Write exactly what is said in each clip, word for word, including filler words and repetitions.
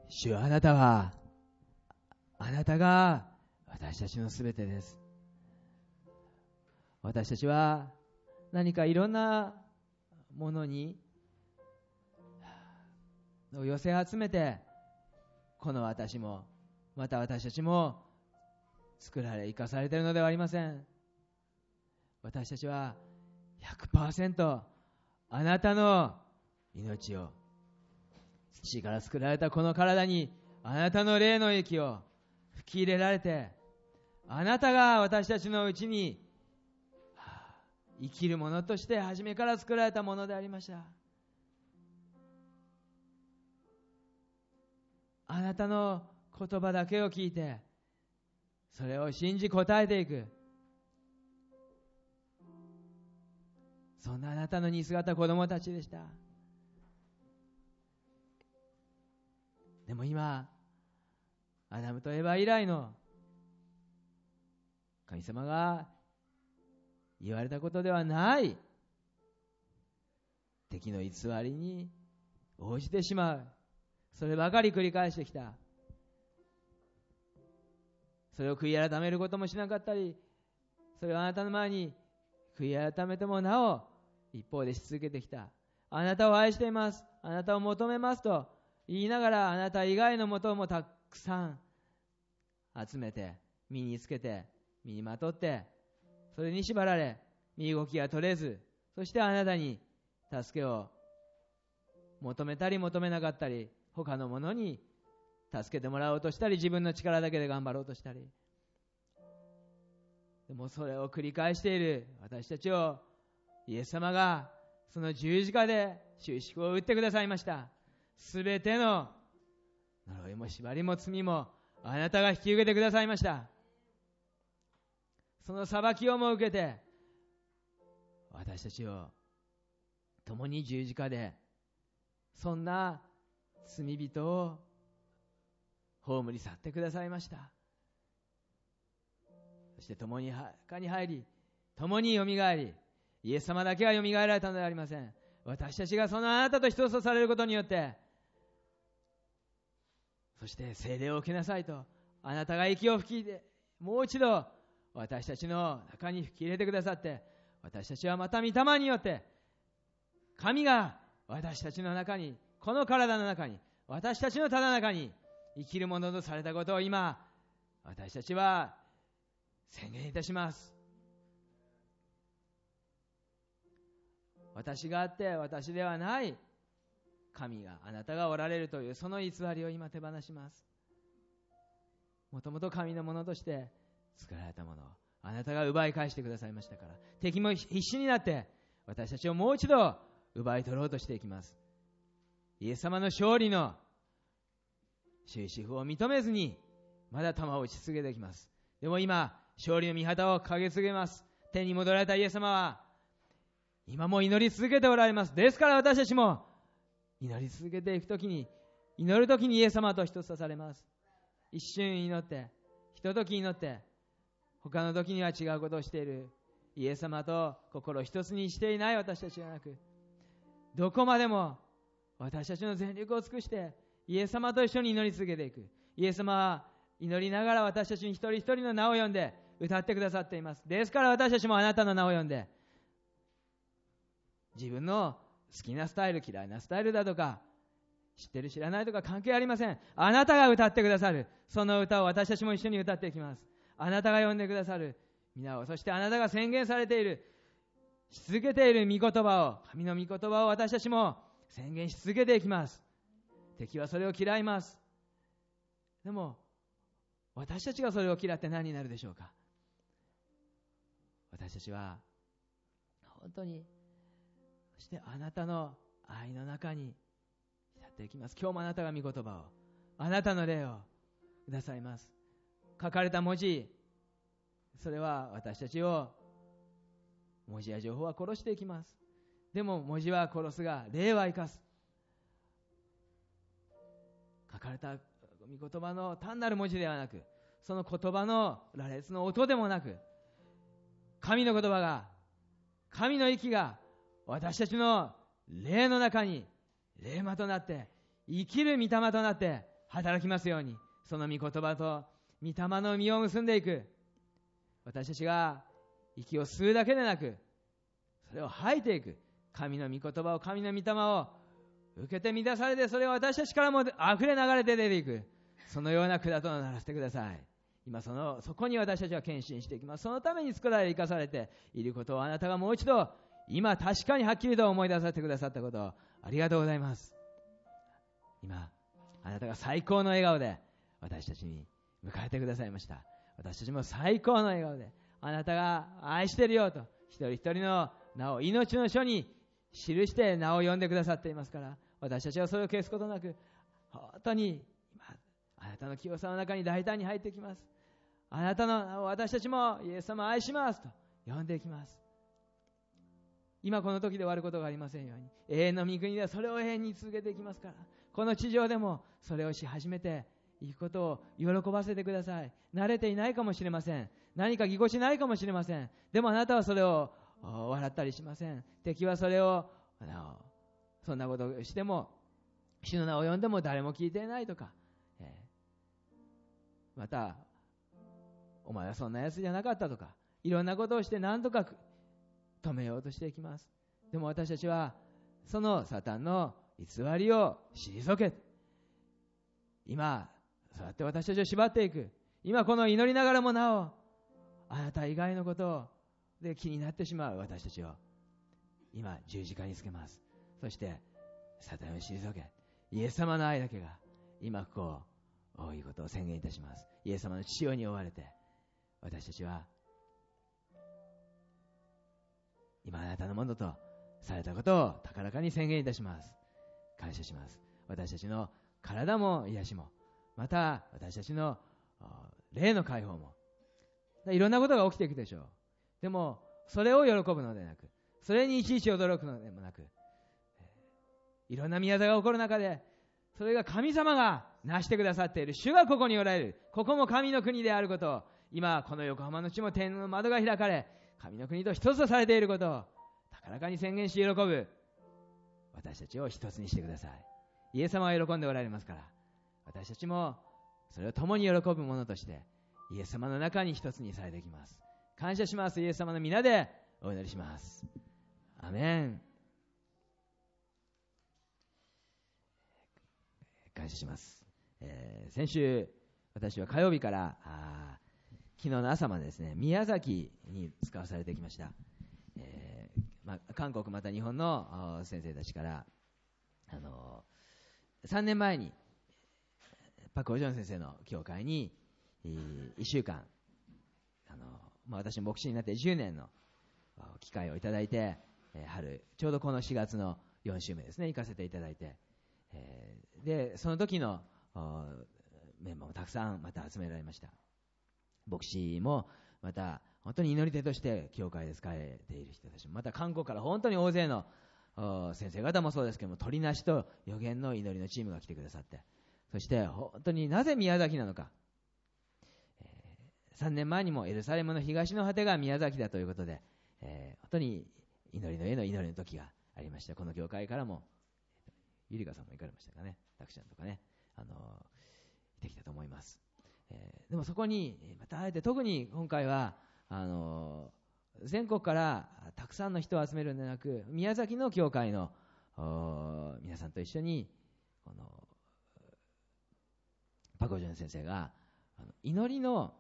主よ、あなたは、あなたが私たちのすべてです。私たちは何かいろんなものに寄せ集めて、この私もまた私たちも作られ生かされているのではありません。私たちは ひゃくパーセント あなたの命を、土から作られたこの体にあなたの霊の息を吹き入れられて、あなたが私たちのうちに生きるものとして初めから作られたものでありました。あなたの言葉だけを聞いて、それを信じ答えていく、そんなあなたの似姿子供たちでした。でも今、アダムとエバ以来の神様が言われたことではない敵の偽りに応じてしまう、そればかり繰り返してきた。それを悔い改めることもしなかったり、それをあなたの前に悔い改めてもなお一方でし続けてきた。あなたを愛しています、あなたを求めますと言いながら、あなた以外のもともたくさん集めて、身につけて、身にまとって、それに縛られ身動きが取れず、そしてあなたに助けを求めたり求めなかったり、他の者に助けてもらおうとしたり、自分の力だけで頑張ろうとしたり、でもそれを繰り返している私たちをイエス様がその十字架で終止符を打ってくださいました。すべての呪いも縛りも罪もあなたが引き受けてくださいました。その裁きをも受けて、私たちを共に十字架でそんな罪人を葬り去ってくださいました。そして共に墓に入り、共によみがえり、イエス様だけがよみがえられたのではありません。私たちがそのあなたと一つとされることによって、そして聖霊を受けなさいと、あなたが息を吹き入れ、もう一度私たちの中に吹き入れてくださって、私たちはまた御霊によって神が私たちの中に、この体の中に、私たちのただ中に生きるものとされたことを今私たちは宣言いたします。私があって私ではない神が、あなたがおられるというその偽りを今手放します。もともと神のものとして作られたものをあなたが奪い返してくださいましたから、敵も必死になって私たちをもう一度奪い取ろうとしていきます。イエス様の勝利の終止符を認めずにまだ弾を打ち続けていきます。でも今勝利の御旗を掲げ続けます。天に戻られたイエス様は今も祈り続けておられます。ですから私たちも祈り続けていくときに、祈るときにイエス様と一つとされます。一瞬祈って、ひととき祈って、他の時には違うことをしているイエス様と心を一つにしていない私たちがなく、どこまでも私たちの全力を尽くしてイエス様と一緒に祈り続けていく。イエス様は祈りながら私たちに一人一人の名を呼んで歌ってくださっています。ですから私たちもあなたの名を呼んで、自分の好きなスタイル、嫌いなスタイルだとか、知ってる知らないとか関係ありません。あなたが歌ってくださるその歌を私たちも一緒に歌っていきます。あなたが呼んでくださる皆を、そしてあなたが宣言されている、し続けている御言葉を、神の御言葉を私たちも宣言し続けていきます。敵はそれを嫌います。でも私たちがそれを嫌って何になるでしょうか。私たちは本当に、そしてあなたの愛の中に浸っていきます。今日もあなたが御言葉を、あなたの霊をくださいます。書かれた文字、それは私たちを、文字や情報は殺していきます。でも文字は殺すが霊は生かす。書かれた御言葉の単なる文字ではなく、その言葉の羅列の音でもなく、神の言葉が、神の息が私たちの霊の中に霊魔となって、生きる御霊となって働きますように、その御言葉と御霊の実を結んでいく。私たちが息を吸うだけでなく、それを吐いていく。神の御言葉を、神の御霊を受けて満たされて、それを私たちからも溢れ流れて出ていく。そのような管とならせてください。今その、そこに私たちは献身していきます。そのために作られ、生かされていることをあなたがもう一度、今確かにはっきりと思い出させてくださったことをありがとうございます。今、あなたが最高の笑顔で私たちに迎えてくださいました。私たちも最高の笑顔で、あなたが愛しているよと、一人一人の名を命の書に記して名を呼んでくださっていますから、私たちはそれを消すことなく、本当に今あなたの清さの中に大胆に入っていきます。あなたの名を私たちもイエス様を愛しますと呼んでいきます。今この時で終わることがありませんように、永遠の御国ではそれを永遠に続けていきますから、この地上でもそれをし始めていくことを喜ばせてください。慣れていないかもしれません。何かぎこちないかもしれません。でもあなたはそれを笑ったりしません。敵はそれをそんなことをしても、主の名を呼んでも誰も聞いていないとか、またお前はそんなやつじゃなかったとか、いろんなことをして何とか止めようとしていきます。でも私たちはそのサタンの偽りを退け、今そうやって私たちを縛っていく、今この祈りながらもなおあなた以外のことで気になってしまう私たちを今十字架につけます。そしてサタンを退け、イエス様の愛だけが今こういうことを宣言いたします。イエス様の血潮に追われて、私たちは今あなたのものとされたことを高らかに宣言いたします。感謝します。私たちの体も癒しも、また私たちの霊の解放も、いろんなことが起きていくでしょう。でもそれを喜ぶのでなく、それにいちいち驚くのでもなく、いろんな宮座が起こる中で、それが神様が成してくださっている、主がここにおられる、ここも神の国であることを、今この横浜の地も天の窓が開かれ、神の国と一つとされていることを高らかに宣言し喜ぶ私たちを一つにしてください。イエス様は喜んでおられますから、私たちもそれを共に喜ぶものとしてイエス様の中に一つにされていきます。感謝します。イエス様の皆でお祈りします。アメン。感謝します。えー、先週私は火曜日からあ昨日の朝までですね、宮崎に使わされてきました。えーまあ、韓国また日本の先生たちから、あのー、さんねんまえにパク・オジョン先生の教会にいっしゅうかん、あのーまあ、私も牧師になってじゅうねんの機会をいただいて、えー、春ちょうどこのしがつのよん週目ですね、行かせていただいて、えー、でその時のメンバーもたくさんまた集められました。牧師もまた本当に祈り手として教会で使えている人たちも、また韓国から本当に大勢の先生方もそうですけども、鳥なしと予言の祈りのチームが来てくださって、そして本当になぜ宮崎なのか、えー、さんねんまえにもエルサレムの東の果てが宮崎だということで、えー、本当に祈りの家の祈りの時がありました。この教会からもゆりかさんも行かれましたかね、たくちゃんとかね、あのー、行ってきたと思います。えー、でもそこにまたあえて特に今回はあのー、全国からたくさんの人を集めるんではなく、宮崎の教会の皆さんと一緒にこのパク・オジョン先生があの祈りの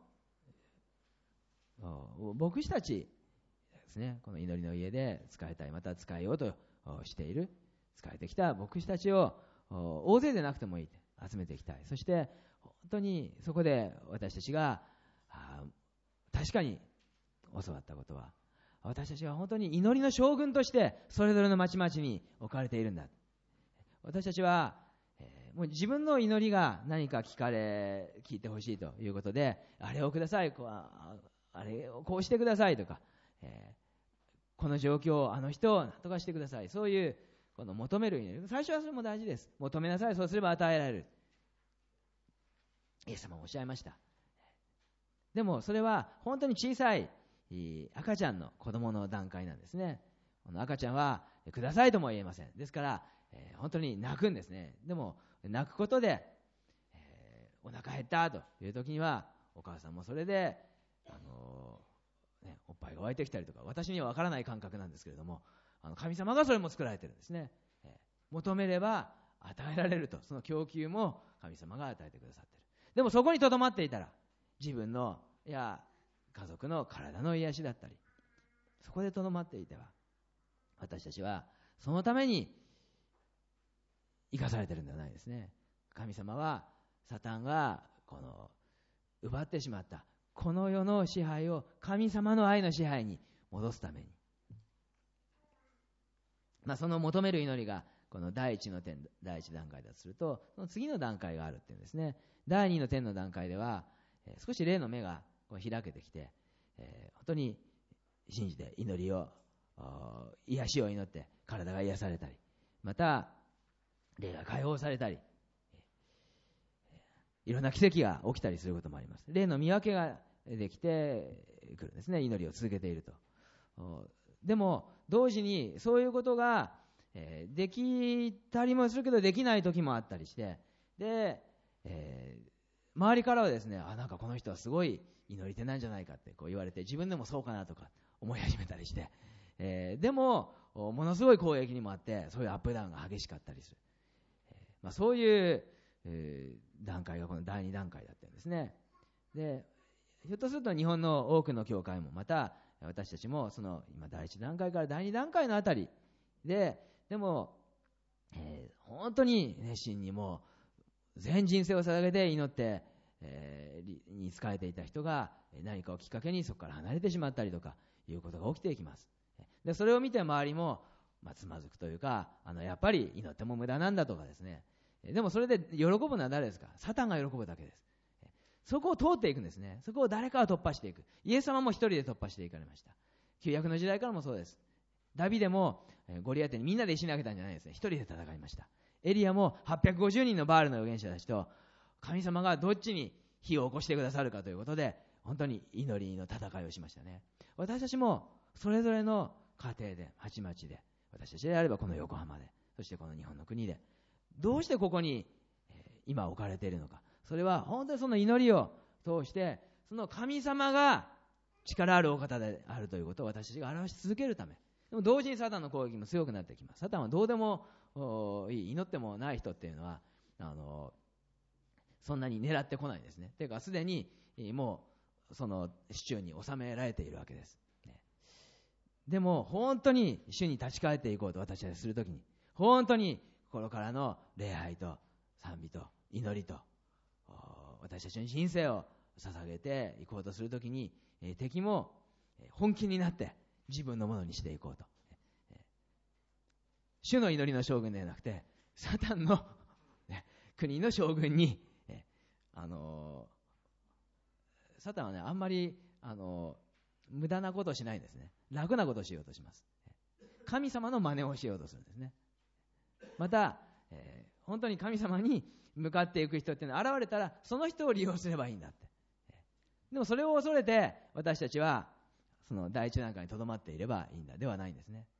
牧師たちですね、この祈りの家で使いたい、また使えようとしている、使えてきた牧師たちを大勢でなくてもいい集めていきたい。そして本当にそこで私たちが確かに教わったことは、私たちは本当に祈りの将軍としてそれぞれの町々に置かれているんだ。私たちは、えー、もう自分の祈りが何か聞かれ聞いてほしいということで、あれをください、こうあれをこうしてくださいとか、えー、この状況をあの人を何とかしてください、そういうこの求める祈り、最初はそれも大事です。求めなさい、そうすれば与えられる、イエス様もおっしゃいました。でもそれは本当に小さい赤ちゃんの子供の段階なんですね。この赤ちゃんはくださいとも言えません。ですから、えー、本当に泣くんですね。でも泣くことで、えお腹減ったという時にはお母さんもそれで、あのーね、おっぱいが湧いてきたりとか、私には分からない感覚なんですけれども、あの神様がそれも作られているんですね。えー、求めれば与えられると、その供給も神様が与えてくださっている。でもそこにとどまっていたら、自分のいや家族の体の癒しだったり、そこでとどまっていては、私たちはそのために生かされているんではないですね。神様はサタンがこの奪ってしまったこの世の支配を神様の愛の支配に戻すために、まあ、その求める祈りがこの第一の点、第一段階だとすると、その次の段階があるっていうんですね。第二の点の段階では、えー、少し霊の目がこう開けてきて、えー、本当に信じて祈りを、癒しを祈って体が癒されたり、また霊が解放されたり、いろんな奇跡が起きたりすることもあります。霊の見分けができてくるんですね。祈りを続けていると。でも同時にそういうことができたりもするけどできない時もあったりして、で、えー、周りからはですね、あ、なんかこの人はすごい祈り手なんじゃないかってこう言われて、自分でもそうかなとか思い始めたりして、えー、でもものすごい攻撃にもあって、そういうアップダウンが激しかったりする、えーまあ、そういう、えー、段階がこのだいに段階だったんですね。で、ひょっとすると日本の多くの教会もまた私たちもその今だいいち段階からだいに段階のあたりで、でも、えー、本当に熱心にもう全人生を捧げて祈って、えー、に仕えていた人が何かをきっかけにそこから離れてしまったりとかいうことが起きていきます。でそれを見て周りも、まあ、つまずくというか、あのやっぱり祈っても無駄なんだとかですね。でもそれで喜ぶのは誰ですか？サタンが喜ぶだけです。そこを通っていくんですね。そこを誰かが突破していく。イエス様も一人で突破していかれました。旧約の時代からもそうです。ダビデもゴリアテにみんなで石投げたんじゃないですね。一人で戦いました。エリアもはっぴゃくごじゅうにんのバールの預言者たちと神様がどっちに火を起こしてくださるかということで、本当に祈りの戦いをしましたね。私たちもそれぞれの家庭で、町々で、私たちであればこの横浜で、そしてこの日本の国で、どうしてここに今置かれているのか。それは本当にその祈りを通して、その神様が力あるお方であるということを私たちが表し続けるため。でも同時にサタンの攻撃も強くなってきます。サタンはどうでもいい、祈ってもない人っていうのはあのそんなに狙ってこないんですね。というかすでにもうその手中に収められているわけです。でも本当に主に立ち返っていこうと私たちがするときに、本当に心からの礼拝と賛美と祈りと私たちの人生を捧げていこうとするときに、敵も本気になって自分のものにしていこうと。主の祈りの将軍ではなくてサタンの国の将軍に、あのサタンはね、あんまりあの無駄なことをしないんですね。楽なことをしようとします。神様の真似をしようとするんですね。また、えー、本当に神様に向かっていく人っていうのは現れたらその人を利用すればいいんだって。でもそれを恐れて私たちはその第一段階にとどまっていればいいんだではないんですね。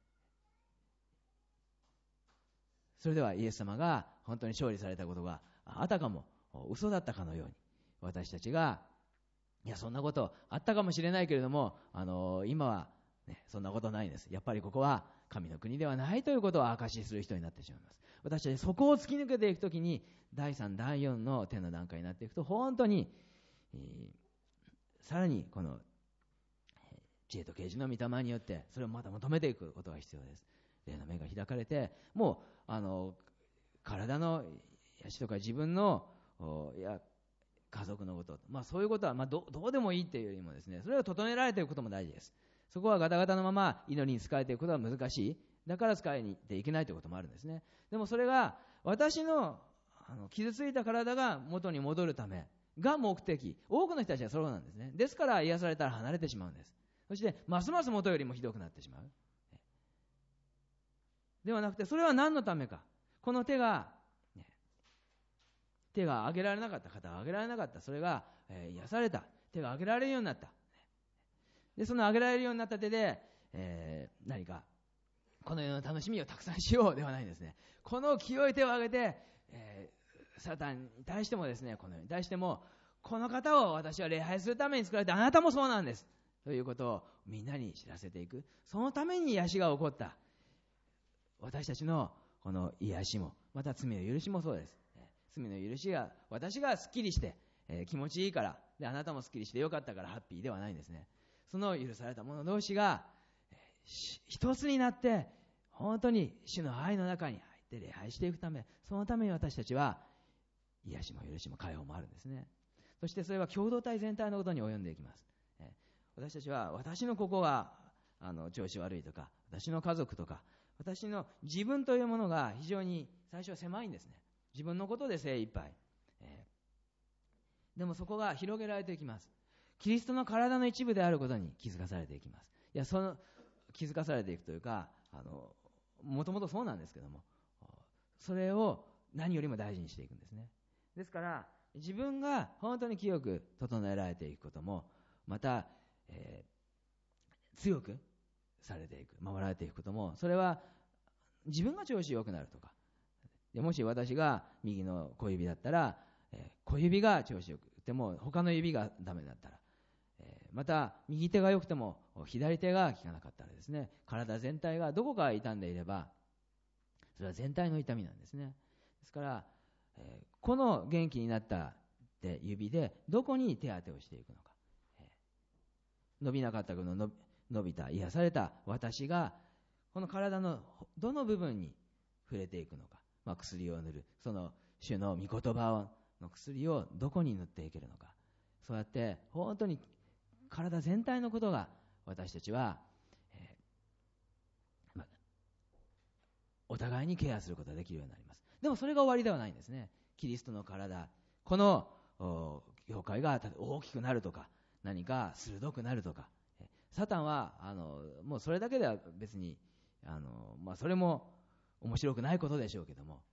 それではイエス様が本当に勝利されたことがあたかも嘘だったかのように、私たちがいやそんなことあったかもしれないけれども、あのー、今は、ね、そんなことないんです。やっぱりここは神の国ではないということを証しする人になってしまいます。私たちそこを突き抜けていくときにだいさんだいよんの点の段階になっていくと、本当に、えー、さらにこの、えー、知恵と啓示の御霊によってそれをまた求めていくことが必要です。霊の目が開かれて、もうあの体の癒しとか自分のいや家族のこと、まあ、そういうことはまあ ど, どうでもいいというよりもですね、それを整えられていくことも大事です。そこはガタガタのまま祈りに仕えていくことは難しい。だから仕えに行っていけないということもあるんですね。でもそれが私 の, あの傷ついた体が元に戻るためが目的。多くの人たちはそうなんですね。ですから癒されたら離れてしまうんです。そしてますます元よりもひどくなってしまう。ではなくて、それは何のためか。この手が手が上げられなかった、肩が上げられなかった、それが、えー、癒された。手が上げられるようになった。でその上げられるようになった手で、えー、何かこの世の楽しみをたくさんしようではないんですね。この清い手を上げて、えー、 サタンに対してもですね、この世に対しても、この方を私は礼拝するために作られて、あなたもそうなんですということをみんなに知らせていく。そのために癒しが起こった。私たちのこの癒しも、また罪の許しもそうです。罪の許しが、私がすっきりして、えー、気持ちいいから、であなたもすっきりしてよかったからハッピーではないんですね。その許された者同士が、えー、一つになって本当に主の愛の中に入って礼拝していくため、そのために私たちは癒しも許しも解放もあるんですね。そしてそれは共同体全体のことに及んでいきます。えー、私たちは私のここがあの調子悪いとか、私の家族とか、私の自分というものが非常に最初は狭いんですね。自分のことで精一杯、えー、でもそこが広げられていきます。キリストの体の一部であることに気づかされていきます。いや、その気づかされていくというか、あのもともとそうなんですけども、それを何よりも大事にしていくんですね。ですから自分が本当に清く整えられていくことも、また、えー、強くされていく、守られていくことも、それは自分が調子良くなるとかで、もし私が右の小指だったら、えー、小指が調子よくても他の指がダメだったら、えー、また右手が良くても左手が効かなかったらですね、体全体がどこか痛んでいればそれは全体の痛みなんですね。ですから、えー、この元気になった指でどこに手当てをしていくのか、えー、伸びなかったこの伸び、伸びた癒された私がこの体のどの部分に触れていくのか、まあ、薬を塗る、その主の御言葉の薬をどこに塗っていけるのか、そうやって本当に体全体のことが私たちは、えーまあ、お互いにケアすることができるようになります。でもそれが終わりではないんですね。キリストの体、この教会が大きくなるとか、何か鋭くなるとか、サタンはあのもうそれだけでは別にあの、まあ、それも面白くないことでしょうけども、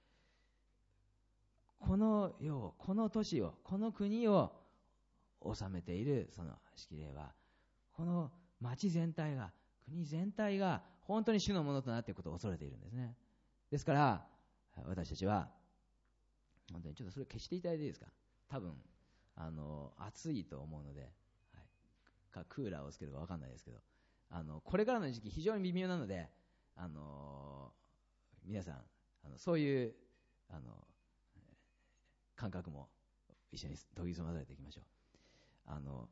この世を、この都市を、この国を治めているその指揮霊は、この町全体が、国全体が本当に主のものとなっていくことを恐れているんですね。ですから私たちは本当にちょっとそれ消していただいていいですか。多分あの暑いと思うので、はい、かクーラーをつけるか分かんないですけど、あのこれからの時期非常に微妙なので、あの皆さんあのそういうあの感覚も一緒に研ぎ澄まされていきましょう。あの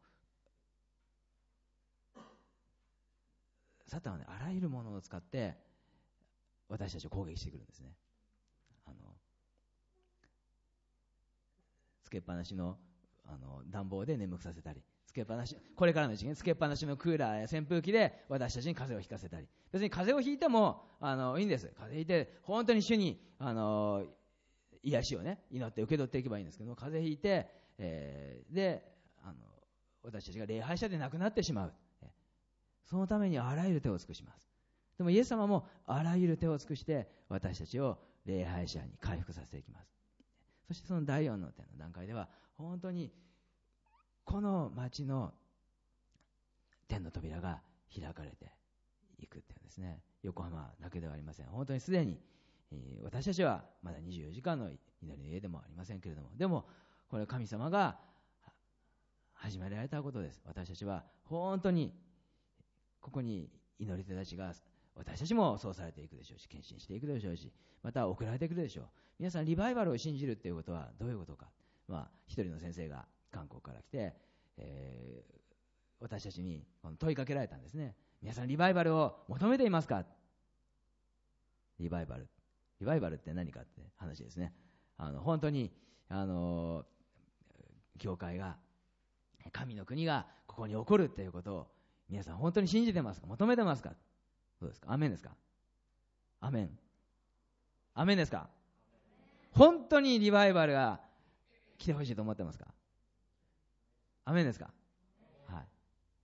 サタンはね、あらゆるものを使って私たちを攻撃してくるんですね。あのつけっぱなしの、あの暖房で眠くさせたり、つけっぱなし、これからの時期につけっぱなしのクーラーや扇風機で私たちに風邪をひかせたり、別に風邪をひいてもあのいいんです。風邪ひいて本当に主にあの癒しをね祈って受け取っていけばいいんですけど、風邪ひいて、えー、であの私たちが礼拝者でなくなってしまう。そのためにあらゆる手を尽くします。でもイエス様もあらゆる手を尽くして私たちを礼拝者に回復させていきます。そしてそのだいよんの点の段階では本当にこの町の天の扉が開かれていくっていうんですね。横浜だけではありません。本当にすでに、えー、私たちはまだにじゅうよじかんの祈りの家でもありませんけれども、でもこれは神様が始められたことです。私たちは本当にここに祈り手たちが、私たちもそうされていくでしょうし、献身していくでしょうし、また送られてくるでしょう。皆さんリバイバルを信じるということはどういうことか。まあ、一人の先生が韓国から来て、えー、私たちに問いかけられたんですね。皆さんリバイバルを求めていますか。リバイバルリバイバルって何かって話ですね。あの本当にあの教会が、神の国がここに起こるということを皆さん本当に信じてますか。求めてますか。どうですか。アメンですか。アメンアメンですか。本当にリバイバルが来てほしいと思ってますか。アメンですか。はい。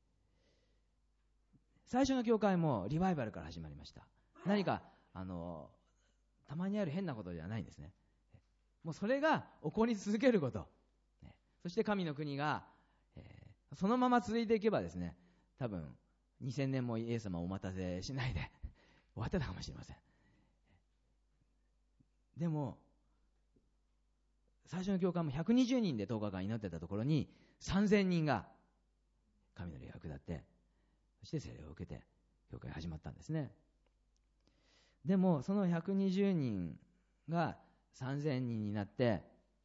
最初の教会もリバイバルから始まりました。何かあのたまにある変なことではないんですね。もうそれが起こり続けること、そして神の国が、えー、そのまま続いていけばですね、多分にせんねんもイエス様をお待たせしないで終わってたかもしれません。でも最初の教会もひゃくにじゅうにんでとおかかん祈ってたところにさんぜんにんが神の霊が下って、そして聖霊を受けて教会が始まったんですね。でもそのひゃくにじゅうにんがさんぜんにんになって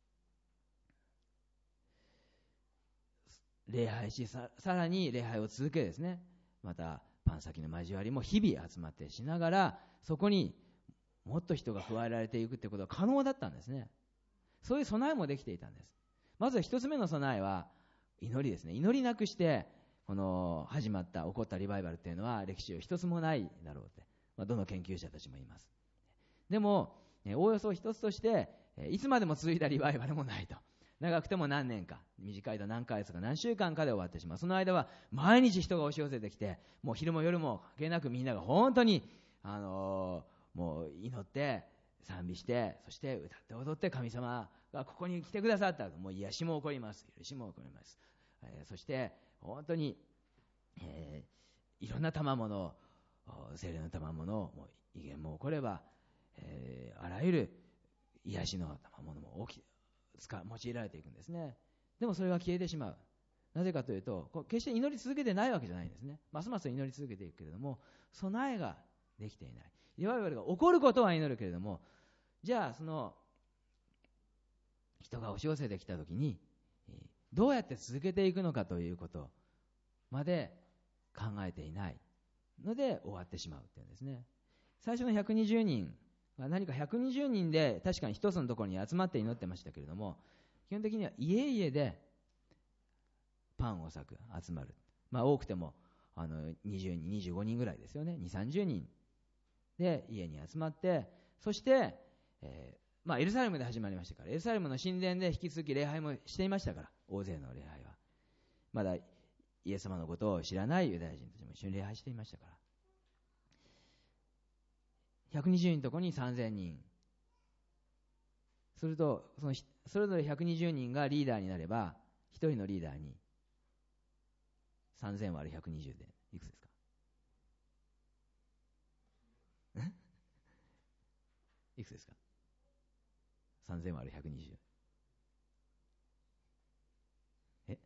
礼拝し、 さ, さらに礼拝を続けですね、またパン先の交わりも日々集まってしながら、そこにもっと人が加えられていくってことが可能だったんですね。そういう備えもできていたんです。まず一つ目の備えは祈りですね。祈りなくしてこの始まった起こったリバイバルっていうのは歴史上一つもないだろうって、まあ、どの研究者たちも言います。でもおおよそ一つとして、いつまでも続いたリバイバルもないと。長くても何年か、短いと何ヶ月か何週間かで終わってしまう。その間は毎日人が押し寄せてきて、もう昼も夜も関係なくみんなが本当に、あのー、もう祈って賛美して、そして歌って踊って神様がここに来てくださった。もう癒しも起こります、許しも起こります、えー、そして本当に、えー、いろんな賜物、聖霊の賜物、もう威厳も起これば、えー、あらゆる癒しの賜物も起き使用いられていくんですね。でもそれが消えてしまう。なぜかというと、決して祈り続けてないわけじゃないんですね。ますます祈り続けていくけれども、備えができていない。リバイバルが起こることは祈るけれども、じゃあその人が押し寄せてきたときにどうやって続けていくのかということまで考えていないので終わってしまうっていうんですね。最初のひゃくにじゅうにんは何かひゃくにじゅうにんで確かに一つのところに集まって祈ってましたけれども、基本的には家々でパンを裂く、集まる、まあ多くてもあのにじゅうにんにじゅうごにんぐらいですよね。にじゅう、さんじゅうにんで家に集まって、そして、えーまあ、エルサレムで始まりましたから、エルサレムの神殿で引き続き礼拝もしていましたから、大勢の礼拝はまだイエス様のことを知らないユダヤ人たちも一緒に礼拝していましたから、ひゃくにじゅうにんのところにさんぜんにんすると、そのそれぞれひゃくにじゅうにんがリーダーになれば、ひとりのリーダーにさんぜん割るひゃくにじゅうでいくつですか？いくつですか？さんぜん割るひゃくにじゅう。え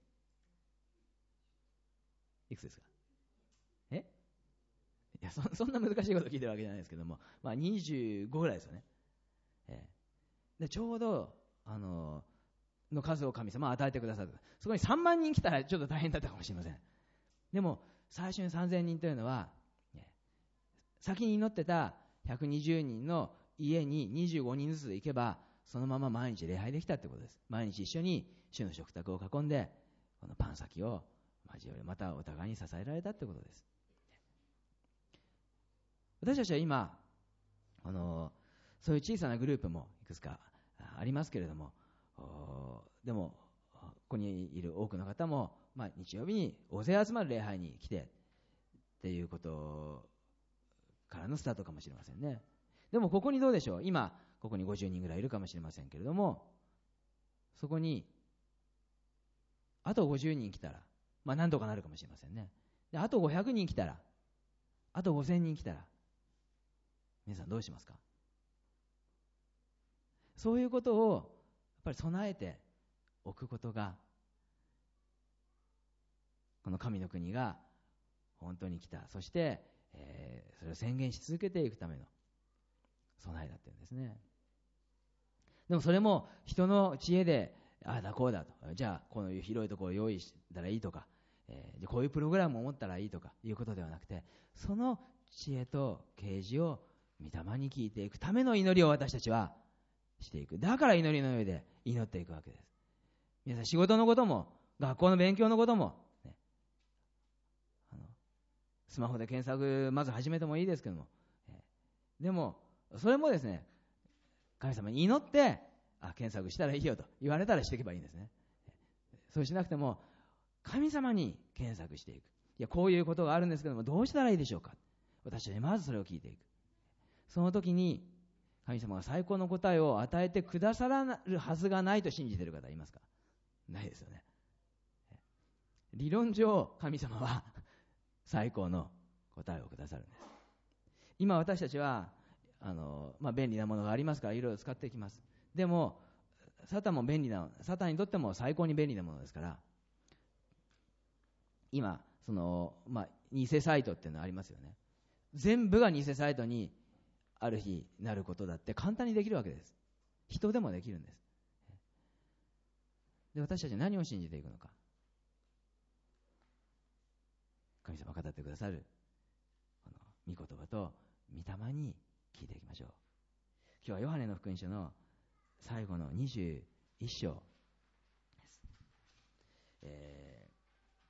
いくつですか？えいや そ, そんな難しいこと聞いてるわけじゃないですけども、まあ、にじゅうごぐらいですよね。えー、でちょうどあのの数を神様は与えてくださる。そこにさんまんにん来たらちょっと大変だったかもしれません。でも最初にさんぜんにんというのは、ね、先に祈ってたひゃくにじゅうにんの家ににじゅうごにんずつ行けば、そのまま毎日礼拝できたということです。毎日一緒に主の食卓を囲んでこのパン先を交わり、またお互いに支えられたということです。私たちは今あのそういう小さなグループもいくつかありますけれども、でもここにいる多くの方も、まあ、日曜日に大勢集まる礼拝に来てっていうことからのスタートかもしれませんね。でもここにどうでしょう、今ここにごじゅうにんぐらいいるかもしれませんけれども、そこにあとごじゅうにん来たら、まあ何とかなるかもしれませんね。であとごひゃくにん来たら、あとごせんにん来たら、皆さんどうしますか？そういうことをやっぱり備えておくことが、この神の国が本当に来た、そして、えー、それを宣言し続けていくための備えだっていうんですね。でもそれも人の知恵でああだこうだと、じゃあこの広いところを用意したらいいとか、えー、じゃあこういうプログラムを持ったらいいとかいうことではなくて、その知恵と啓示を御霊に聞いていくための祈りを私たちはしていく。だから祈りの上で祈っていくわけです。皆さん仕事のことも学校の勉強のことも、ね、あのスマホで検索まず始めてもいいですけども、えー、でもそれもですね、神様に祈ってあ検索したらいいよと言われたらしていけばいいんですね。そうしなくても神様に検索していく。いやこういうことがあるんですけどもどうしたらいいでしょうか。私たちはまずそれを聞いていく。その時に神様が最高の答えを与えてくださらるはずがないと信じている方いますか？ないですよね。理論上神様は最高の答えをくださるんです。今私たちはあの、まあ、便利なものがありますからいろいろ使っていきます。でもサタンも便利な、サタンにとっても最高に便利なものですから、今その、まあ、偽サイトっていうのがありますよね。全部が偽サイトにある日なることだって簡単にできるわけです。人でもできるんです。で、私たちは何を信じていくのか。神様が語ってくださるこの御言葉と御霊に聞いていきましょう。今日はヨハネの福音書の最後のにじゅういっ章です。えー、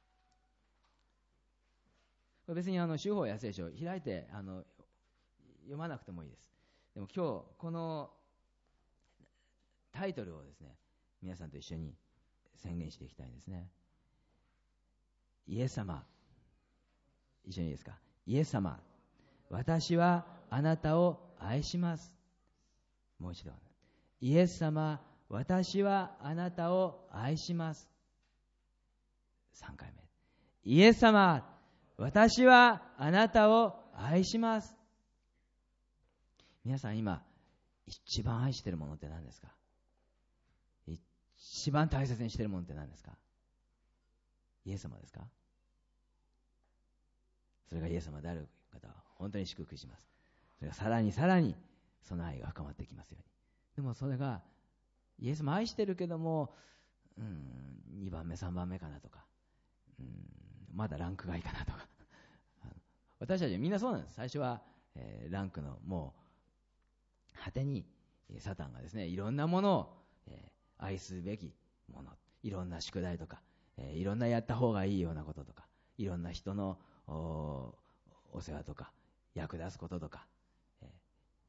これ別にあの修法や聖書を開いてあの読まなくてもいいです。でも今日このタイトルをですね、皆さんと一緒に宣言していきたいんですね。イエス様、一緒にいいですか。イエス様、私はあなたを愛します。もう一度。イエス様、私はあなたを愛します。さんかいめ。イエス様、私はあなたを愛します。皆さん今一番愛しているものって何ですか？一番大切にしているものって何ですか？イエス様ですか？それがイエス様である方は本当に祝福します。それがさらにさらにその愛が深まっていきますように。でもそれがイエスも愛してるけども、うん、にばんめさんばんめかなとか、うん、まだランク外かなとか私たちはみんなそうなんです。最初は、えー、ランクのもう果てにサタンがですね、いろんなものを、えー、愛すべきもの、いろんな宿題とか、えー、いろんなやった方がいいようなこととか、いろんな人の お, お世話とか役立つこととか、えー、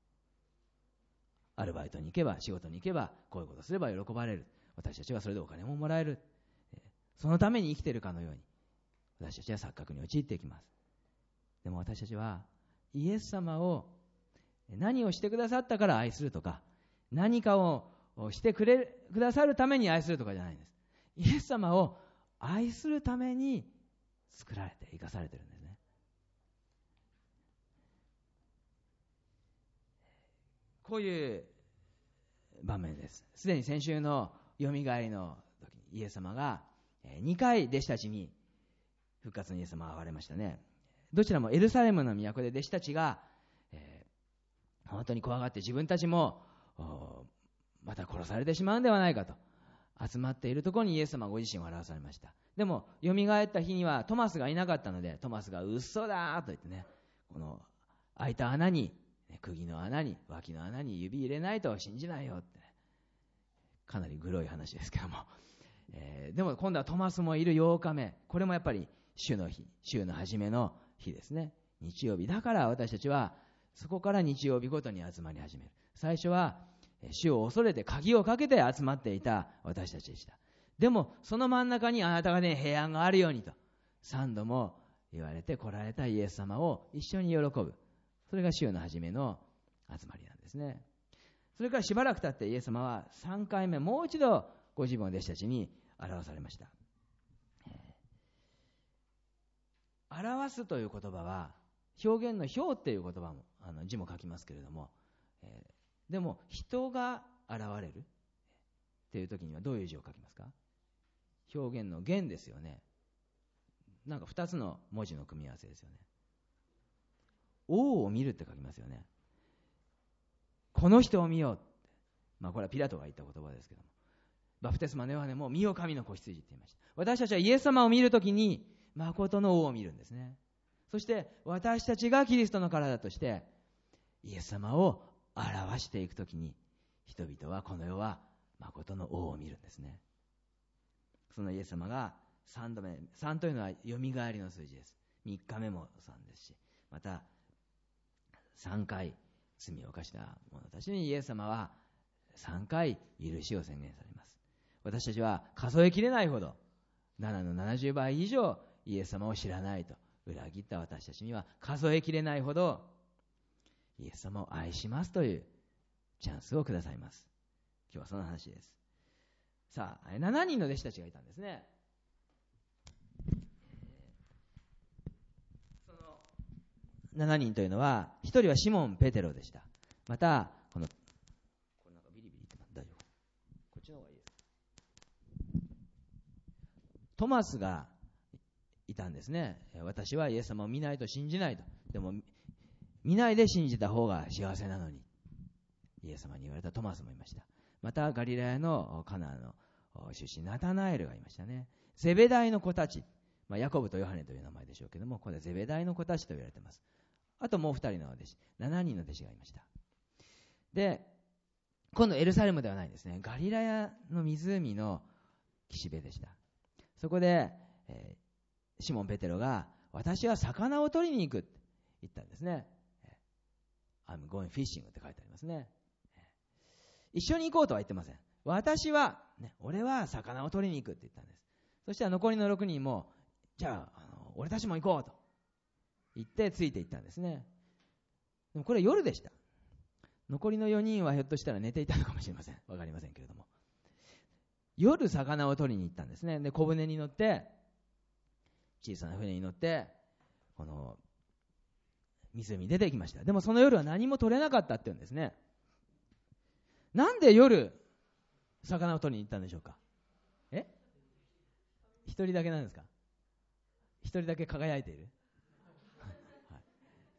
アルバイトに行けば、仕事に行けばこういうことすれば喜ばれる、私たちはそれでお金ももらえる、えー、そのために生きているかのように私たちは錯覚に陥っていきます。でも私たちはイエス様を何をしてくださったから愛するとか、何かをしてくれくださるために愛するとかじゃないんです。イエス様を愛するために作られて生かされているんですね。こういう場面です。すでに先週のよみがえりの時にイエス様がにかい弟子たちに復活のイエス様が現れましたね。どちらもエルサレムの都で弟子たちが、えー、本当に怖がって自分たちもまた殺されてしまうんではないかと集まっているところにイエス様ご自身を表されました。でもよみがえった日にはトマスがいなかったので、トマスが嘘だと言ってね、この開いた穴に、釘の穴に、脇の穴に指入れないと信じないよって、ね、かなりグロい話ですけども、えー、でも今度はトマスもいるようかめ、これもやっぱり主の日、週の初めの日ですね。日曜日だから私たちはそこから日曜日ごとに集まり始める。最初は主を恐れて鍵をかけて集まっていた私たちでした。でもその真ん中にあなたがね、平安があるようにと三度も言われて来られたイエス様を一緒に喜ぶ。それが週の初めの集まりなんですね。それからしばらく経ってイエス様はさんかいめもう一度ご自分の弟子たちに表されました。表すという言葉は表現の表っていう言葉もあの字も書きますけれども、えー、でも人が現れるっていう時にはどういう字を書きますか？表現の言ですよね。なんかふたつの文字の組み合わせですよね。王を見るって書きますよね。この人を見ようって、まあ、これはピラトが言った言葉ですけども、バプテスマのヨハネも見よ神の子羊って言いました。私たちはイエス様を見るときに誠の王を見るんですね。そして私たちがキリストの体としてイエス様を表していくときに、人々はこの世は誠の王を見るんですね。そのイエス様がさんどめ、さんというのはよみがえりの数字です。みっかめもさんですし、またさんかい罪を犯した者たちにイエス様はさんかい許しを宣言されます。私たちは数えきれないほどななのななじゅうばい以上イエス様を知らないと裏切った私たちには数えきれないほどイエス様を愛しますというチャンスをくださいます。今日はその話です。さあ、しちにんの弟子たちがいたんですね。そのしちにんというのは、ひとりはシモン・ペテロでした。またこのこれなんかビリビリって大丈夫？こっちちの方がいいです。トマスがいたんですね。私はイエス様を見ないと信じないと。でも見ないで信じた方が幸せなのに、イエス様に言われたトマスもいました。またガリラヤのカナンの出身ナタナエルがいましたね。ゼベダイの子たち、まあ、ヤコブとヨハネという名前でしょうけども、これはゼベダイの子たちと言われています。あともう二人の弟子、七人の弟子がいました。で、今度エルサレムではないんですね。ガリラヤの湖の岸辺でした。そこで、えー、シモン・ペテロが、私は魚を取りに行くって言ったんですね。I'm going fishing って書いてありますね。一緒に行こうとは言ってません。私は、ね、俺は魚を取りに行くって言ったんです。そしたら残りのろくにんも、じゃあ、あの俺たちも行こうと言ってついて行ったんですね。でもこれ夜でした。残りのよにんはひょっとしたら寝ていたのかもしれません。わかりませんけれども。夜魚を取りに行ったんですね。で、小舟に乗って、小さな船に乗って、この、湖に出てきました。でもその夜は何も取れなかったって言うんですね。なんで夜、魚を取りに行ったんでしょうか。え一人だけなんですか。一人だけ輝いている、はい、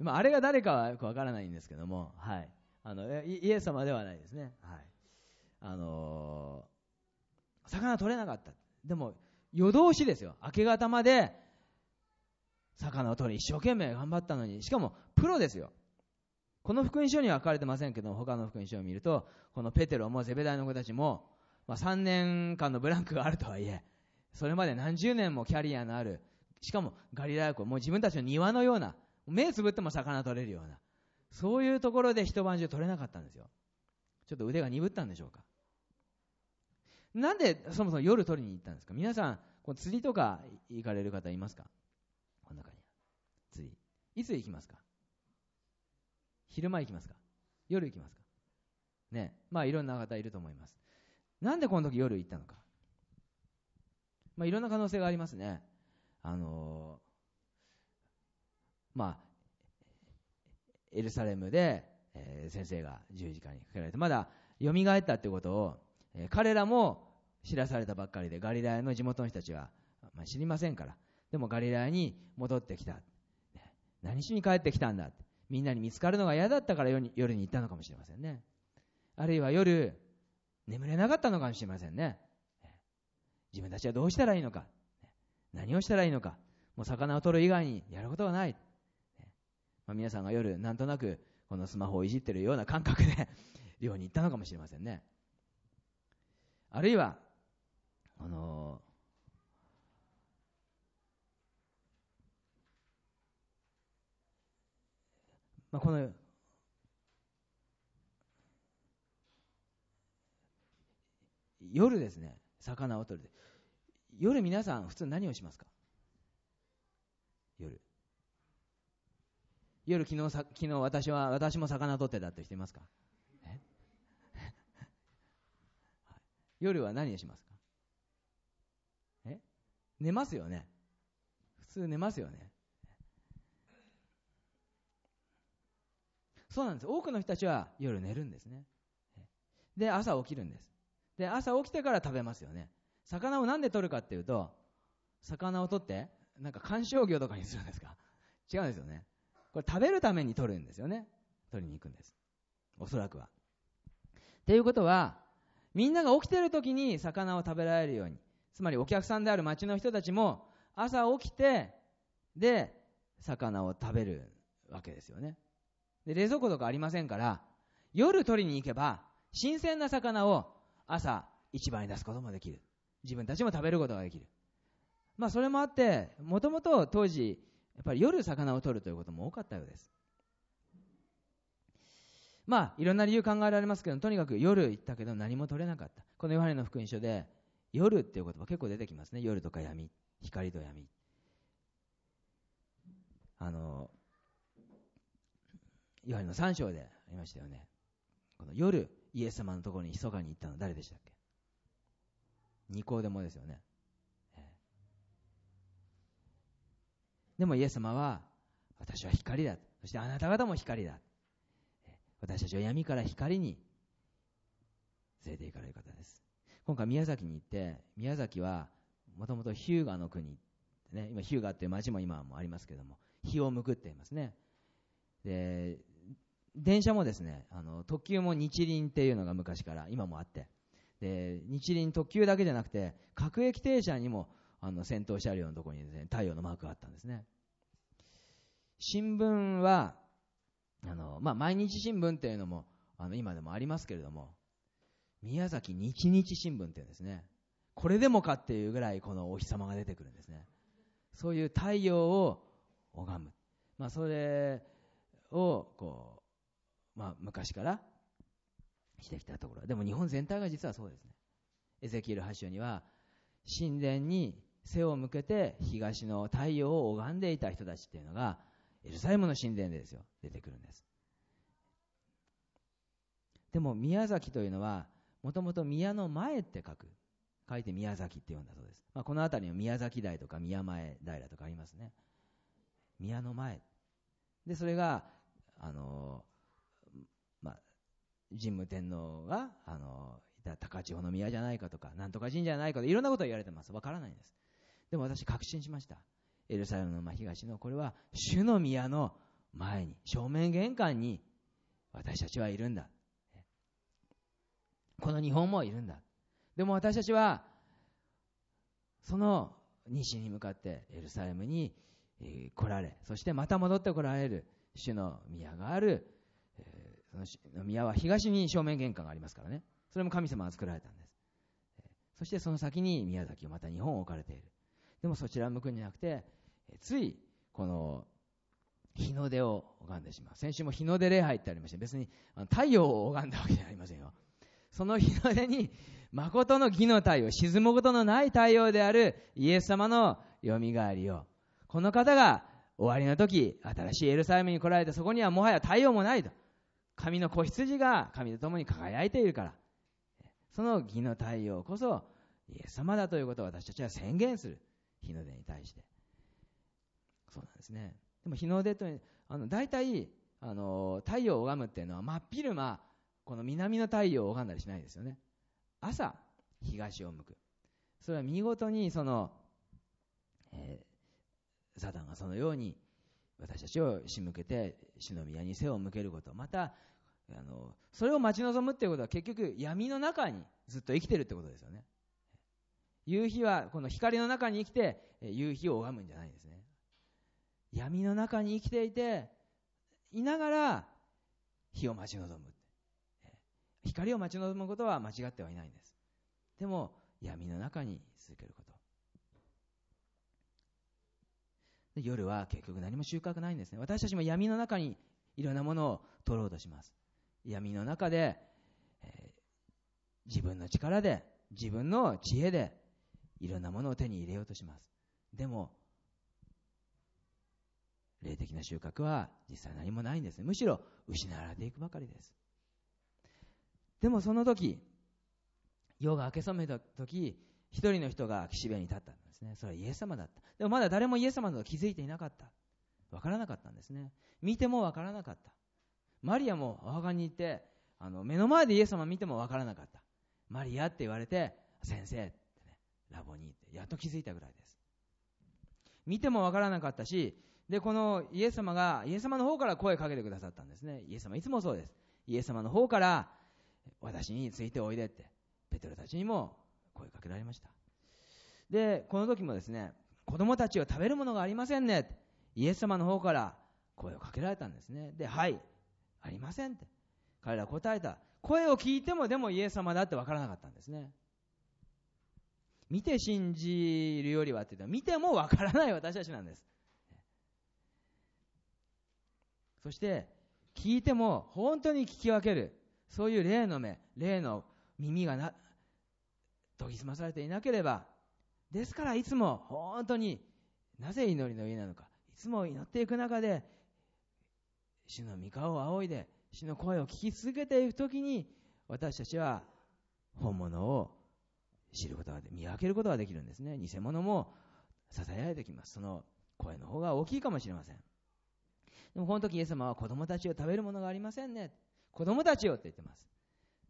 まあ、あれが誰かはよくわからないんですけども、はい、あのイエス様ではないですね。はい、あのー、魚取れなかった。でも夜通しですよ。明け方まで魚を取り一生懸命頑張ったのに、しかもプロですよ。この福音書には書かれてませんけど、他の福音書を見ると、このペテロもゼベダイの子たちも、まあ、さんねんかんのブランクがあるとはいえ、それまで何十年もキャリアのある、しかもガリラヤ湖、もう自分たちの庭のような、目つぶっても魚取れるような、そういうところで一晩中取れなかったんですよ。ちょっと腕が鈍ったんでしょうか。なんでそもそも夜取りに行ったんですか。皆さんこの釣りとか行かれる方いますか。この中に釣りいつ行きますか。昼間行きますか。夜行きますかね。まあいろんな方いると思います。なんでこの時夜行ったのか。まあいろんな可能性がありますね。あのー、まあエルサレムで、えー、先生が十字架にかけられてまだ蘇ったということを、えー、彼らも知らされたばっかりで、ガリラヤの地元の人たちは、まあ、知りませんから。でもガリラヤに戻ってきた、ね、何しに帰ってきたんだ、みんなに見つかるのが嫌だったから夜に、夜に行ったのかもしれませんね。あるいは夜眠れなかったのかもしれませんね。自分たちはどうしたらいいのか、何をしたらいいのか、もう魚を取る以外にやることはない。まあ、皆さんが夜なんとなくこのスマホをいじってるような感覚で漁に行ったのかもしれませんね。あるいはあのーまあ、この夜ですね、魚を取る。夜皆さん普通何をしますか。夜夜昨日さ昨日私は私も魚取ってたって人いますか。え夜は何をしますか。え寝ますよね。普通寝ますよね。そうなんです。多くの人たちは夜寝るんですね。で朝起きるんです。で朝起きてから食べますよね。魚をなんで取るかっていうと、魚を取ってなんか観賞魚とかにするんですか。違うんですよね。これ食べるために取るんですよね。取りに行くんです、おそらくは。っていうことは、みんなが起きてる時に魚を食べられるように、つまりお客さんである町の人たちも朝起きてで魚を食べるわけですよね。で冷蔵庫とかありませんから、夜取りに行けば新鮮な魚を朝市場に出すこともできる。自分たちも食べることができる。まあそれもあって、もともと当時やっぱり夜魚を取るということも多かったようです。まあいろんな理由考えられますけど、とにかく夜行ったけど何も取れなかった。このヨハネの福音書で夜っていう言葉結構出てきますね。夜とか闇、光と闇。あのヨハネのさん章でありましたよね。この夜イエス様のところに密かに行ったの誰でしたっけ。ニコデモですよね。でもイエス様は、私は光だ、そしてあなた方も光だ、私たちは闇から光に連れて行かれる方です。 今回宮崎に行って、宮崎はもともと日向の国、ね、今日向っていう町も今もありますけども、日を向くって言いますね。で、電車もですね、あの特急も日輪っていうのが昔から今もあって、で日輪特急だけじゃなくて各駅停車にもあの先頭車両のところにですね、太陽のマークがあったんですね。新聞はあの、まあ、毎日新聞っていうのもあの今でもありますけれども、宮崎日日新聞っていうんですね。これでもかっていうぐらいこのお日様が出てくるんですね。そういう太陽を拝む、まあ、それをこう、まあ、昔からしてきたところ。でも日本全体が実はそうですね。エゼキエルはち章には神殿に背を向けて東の太陽を拝んでいた人たちっていうのがエルサレムの神殿でですよ、出てくるんです。でも宮崎というのはもともと宮の前って書く、書いて宮崎って呼んだそうです。まあ、この辺りには宮崎台とか宮前平とかありますね。宮の前で、それがあの、まあ、神武天皇があのいた高千穂の宮じゃないかとか、なんとか神社じゃないかとかいろんなことを言われてます。わからないんです。でも私確信しました。エルサレムの真東のこれは主の宮の前に、正面玄関に私たちはいるんだ。この日本もいるんだ。でも私たちはその西に向かってエルサレムに来られ、そしてまた戻って来られる主の宮がある、その主の宮は東に正面玄関がありますからね。それも神様が作られたんです。そしてその先に宮崎をまた日本を置かれている。でもそちらを向くんじゃなくて、ついこの日の出を拝んでしまう。先週も日の出礼拝ってありまして、別に太陽を拝んだわけじゃありませんよ。その日の出に誠の義の太陽、沈むことのない太陽であるイエス様のよみがえりを、この方が終わりの時新しいエルサレムに来られて、そこにはもはや太陽もないと、神の子羊が神と共に輝いているから、その義の太陽こそイエス様だということを私たちは宣言する。日の出に対してそうなんですね。でも日の出というあの大体あの太陽を拝むっていうのは真っ昼間この南の太陽を拝んだりしないですよね。朝東を向く。それは見事にその、えー、サタンがそのように私たちを仕向けて主の宮に背を向けること、またあのそれを待ち望むっていうことは結局闇の中にずっと生きてるってことですよね。夕日はこの光の中に生きて夕日を拝むんじゃないんですね。闇の中に生きていていながら日を待ち望む。光を待ち望むことは間違ってはいないんです。でも闇の中に続けることで、夜は結局何も収穫ないんですね。私たちも闇の中にいろんなものを取ろうとします。闇の中で、えー、自分の力で自分の知恵でいろんなものを手に入れようとします。でも霊的な収穫は実際何もないんですね。むしろ失われていくばかりです。でもその時、夜が明け染めた時、一人の人が岸辺に立ったんですね。それはイエス様だった。でもまだ誰もイエス様だと気づいていなかった。わからなかったんですね。見てもわからなかった。マリアもお墓に行ってあの目の前でイエス様見てもわからなかった。マリアって言われて、先生ってね、ラボに行ってやっと気づいたぐらいです。見てもわからなかったし、でこのイエス様がイエス様の方から声をかけてくださったんですね。イエス様いつもそうです。イエス様の方から私についておいでってペテロたちにも声かけられました。でこの時もですね、子供たちは食べるものがありませんねってイエス様の方から声をかけられたんですね。で、はい、ありませんって彼らは答えた。声を聞いてもでもイエス様だって分からなかったんですね。見て信じるよりはって言ったら見ても分からない私たちなんです。そして聞いても本当に聞き分ける、そういう霊の目、霊の耳がな研ぎ澄まされていなければ、ですからいつも本当になぜ祈りの家なのか、いつも祈っていく中で主の御顔を仰いで主の声を聞き続けていくときに、私たちは本物を知ることがで見分けることができるんですね。偽物もささやいてきます。その声の方が大きいかもしれません。でもこの時イエス様は子供たちを食べるものがありませんね、子供たちよって言ってます。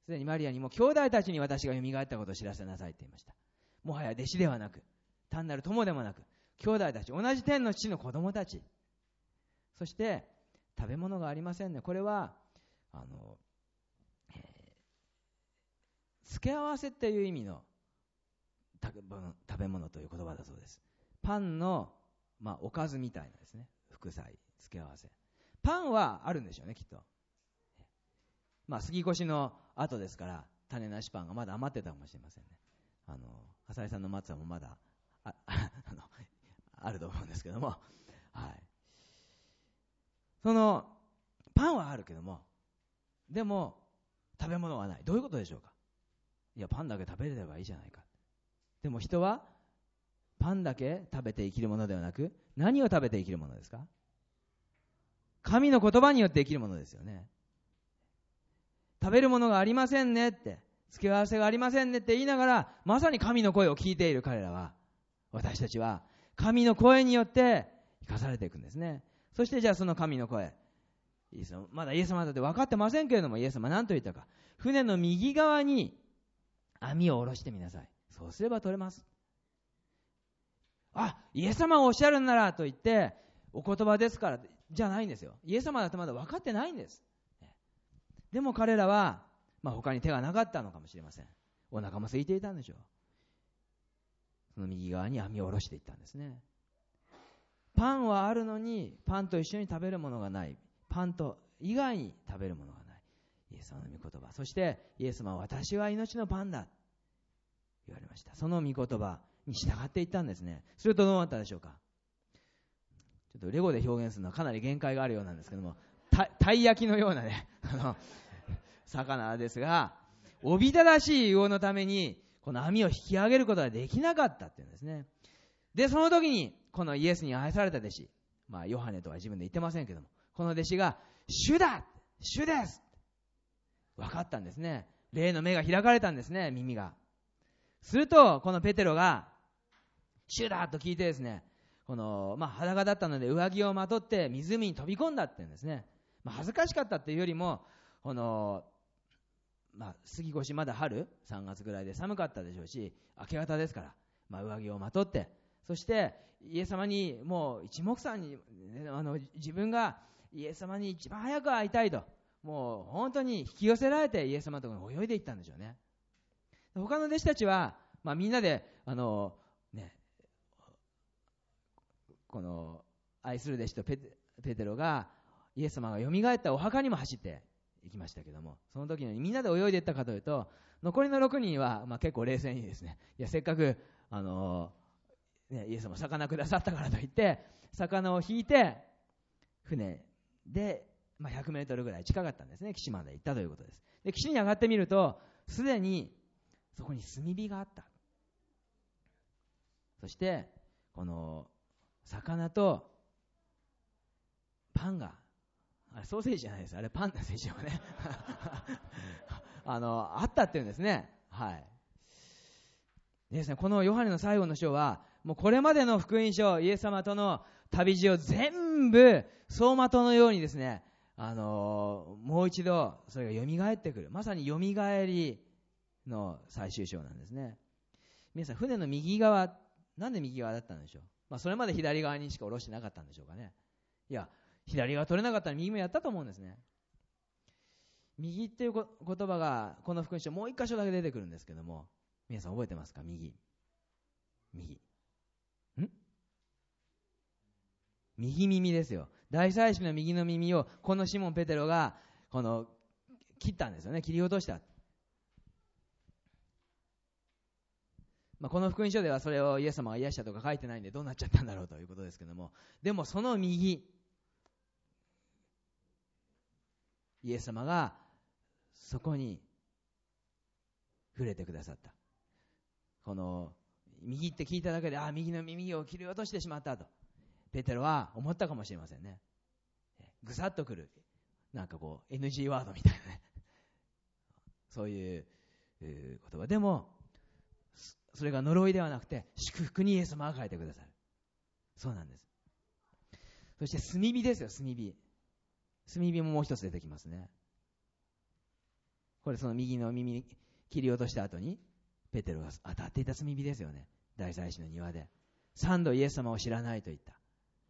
すでにマリアにも兄弟たちに私が蘇ったことを知らせなさいと言いました。もはや弟子ではなく、単なる友でもなく、兄弟たち、同じ天の父の子供たち。そして食べ物がありませんね。これはあの、えー、付け合わせっていう意味の食べ物という言葉だそうです。パンの、まあ、おかずみたいなですね、副菜、付け合わせ。パンはあるんでしょうね、きっと。まあ、杉越の後ですから、種なしパンがまだ余ってたかもしれませんね。あの浅井さんの松はもまだ あ, あ, のあると思うんですけども、はい、そのパンはあるけども、でも食べ物はない。どういうことでしょうか。いや、パンだけ食べれればいいじゃないか。でも人はパンだけ食べて生きるものではなく、何を食べて生きるものですか。神の言葉によって生きるものですよね。食べるものがありませんねって、付け合わせがありませんねって言いながら、まさに神の声を聞いている彼らは、私たちは神の声によって生かされていくんですね。そしてじゃあその神の声、イエス様、まだイエス様だって分かってませんけれども、イエス様は何と言ったか。船の右側に網を下ろしてみなさい。そうすれば取れます。あ、イエス様がおっしゃるんならと言ってお言葉ですからじゃないんですよ。イエス様だってまだ分かってないんです。でも彼らは、まあ、他に手がなかったのかもしれません。お腹も空いていたんでしょう。その右側に網を下ろしていったんですね。パンはあるのにパンと一緒に食べるものがない。パンと以外に食べるものがない。イエス様の御言葉。そしてイエス様は私は命のパンだ言われました。その御言葉に従っていったんですね。するとどうなったでしょうか。ちょっとレゴで表現するのはかなり限界があるようなんですけども、たたい焼きのようなねあの魚ですが、おびただしい魚のためにこの網を引き上げることができなかったっていうんですね。でその時にこのイエスに愛された弟子、まあヨハネとは自分で言ってませんけども、この弟子が主だ、主です分かったんですね。霊の目が開かれたんですね、耳が。するとこのペテロが主だと聞いてですね、この、まあ、裸だったので上着をまとって湖に飛び込んだって言うんですね。まあ、恥ずかしかったっていうよりも、この、まあ、杉越まだ春さんがつぐらいで寒かったでしょうし、明け方ですから、まあ、上着をまとって、そしてイエス様にもう一目散に、あの自分がイエス様に一番早く会いたいと、もう本当に引き寄せられてイエス様のところに泳いでいったんでしょうね。他の弟子たちは、まあ、みんなであの、ね、この愛する弟子と ペ, ペテロがイエス様がよみがえったお墓にも走っていきましたけども、その時にみんなで泳いでいったかというと、残りのろくにんは、まあ、結構冷静にですね、いやせっかくあの、ね、イエス様魚くださったからといって魚を引いて船で、まあ、ひゃくメートルぐらい近かったんですね。岸まで行ったということです。で岸に上がってみると、すでにそこに炭火があった。そしてこの魚とパンが、あれソーセージじゃないです、あれパンですよねあのあったっていうんですね。はいですね。このヨハネの最後の章はもうこれまでの福音書、イエス様との旅路を全部走馬灯のようにですね、あのー、もう一度それが蘇ってくる、まさに蘇りの最終章なんですね。皆さん、船の右側、なんで右側だったんでしょう。まあ、それまで左側にしか下ろしてなかったんでしょうかね。いや、左側取れなかったら右もやったと思うんですね。右っていう言葉がこの福音書もう一箇所だけ出てくるんですけども、皆さん覚えてますか。右右ん右耳ですよ。大祭司の右の耳をこのシモン・ペテロがこの切ったんですよね。切り落とした。まあ、この福音書ではそれをイエス様が癒したとか書いてないんでどうなっちゃったんだろうということですけども、でもその右、イエス様がそこに触れてくださった。この右って聞いただけで、ああ右の耳を切り落としてしまったとペテロは思ったかもしれませんね。ぐさっとくる、なんかこう エヌジー ワードみたいなね、そういう言葉でも、それが呪いではなくて祝福にイエス様が変えてくださる。そうなんです。そして炭火ですよ。炭火炭火ももう一つ出てきますね。 これその右の耳に切り落とした後にペテロが当たっていた炭火ですよね。大祭司の庭で三度イエス様を知らないと言った。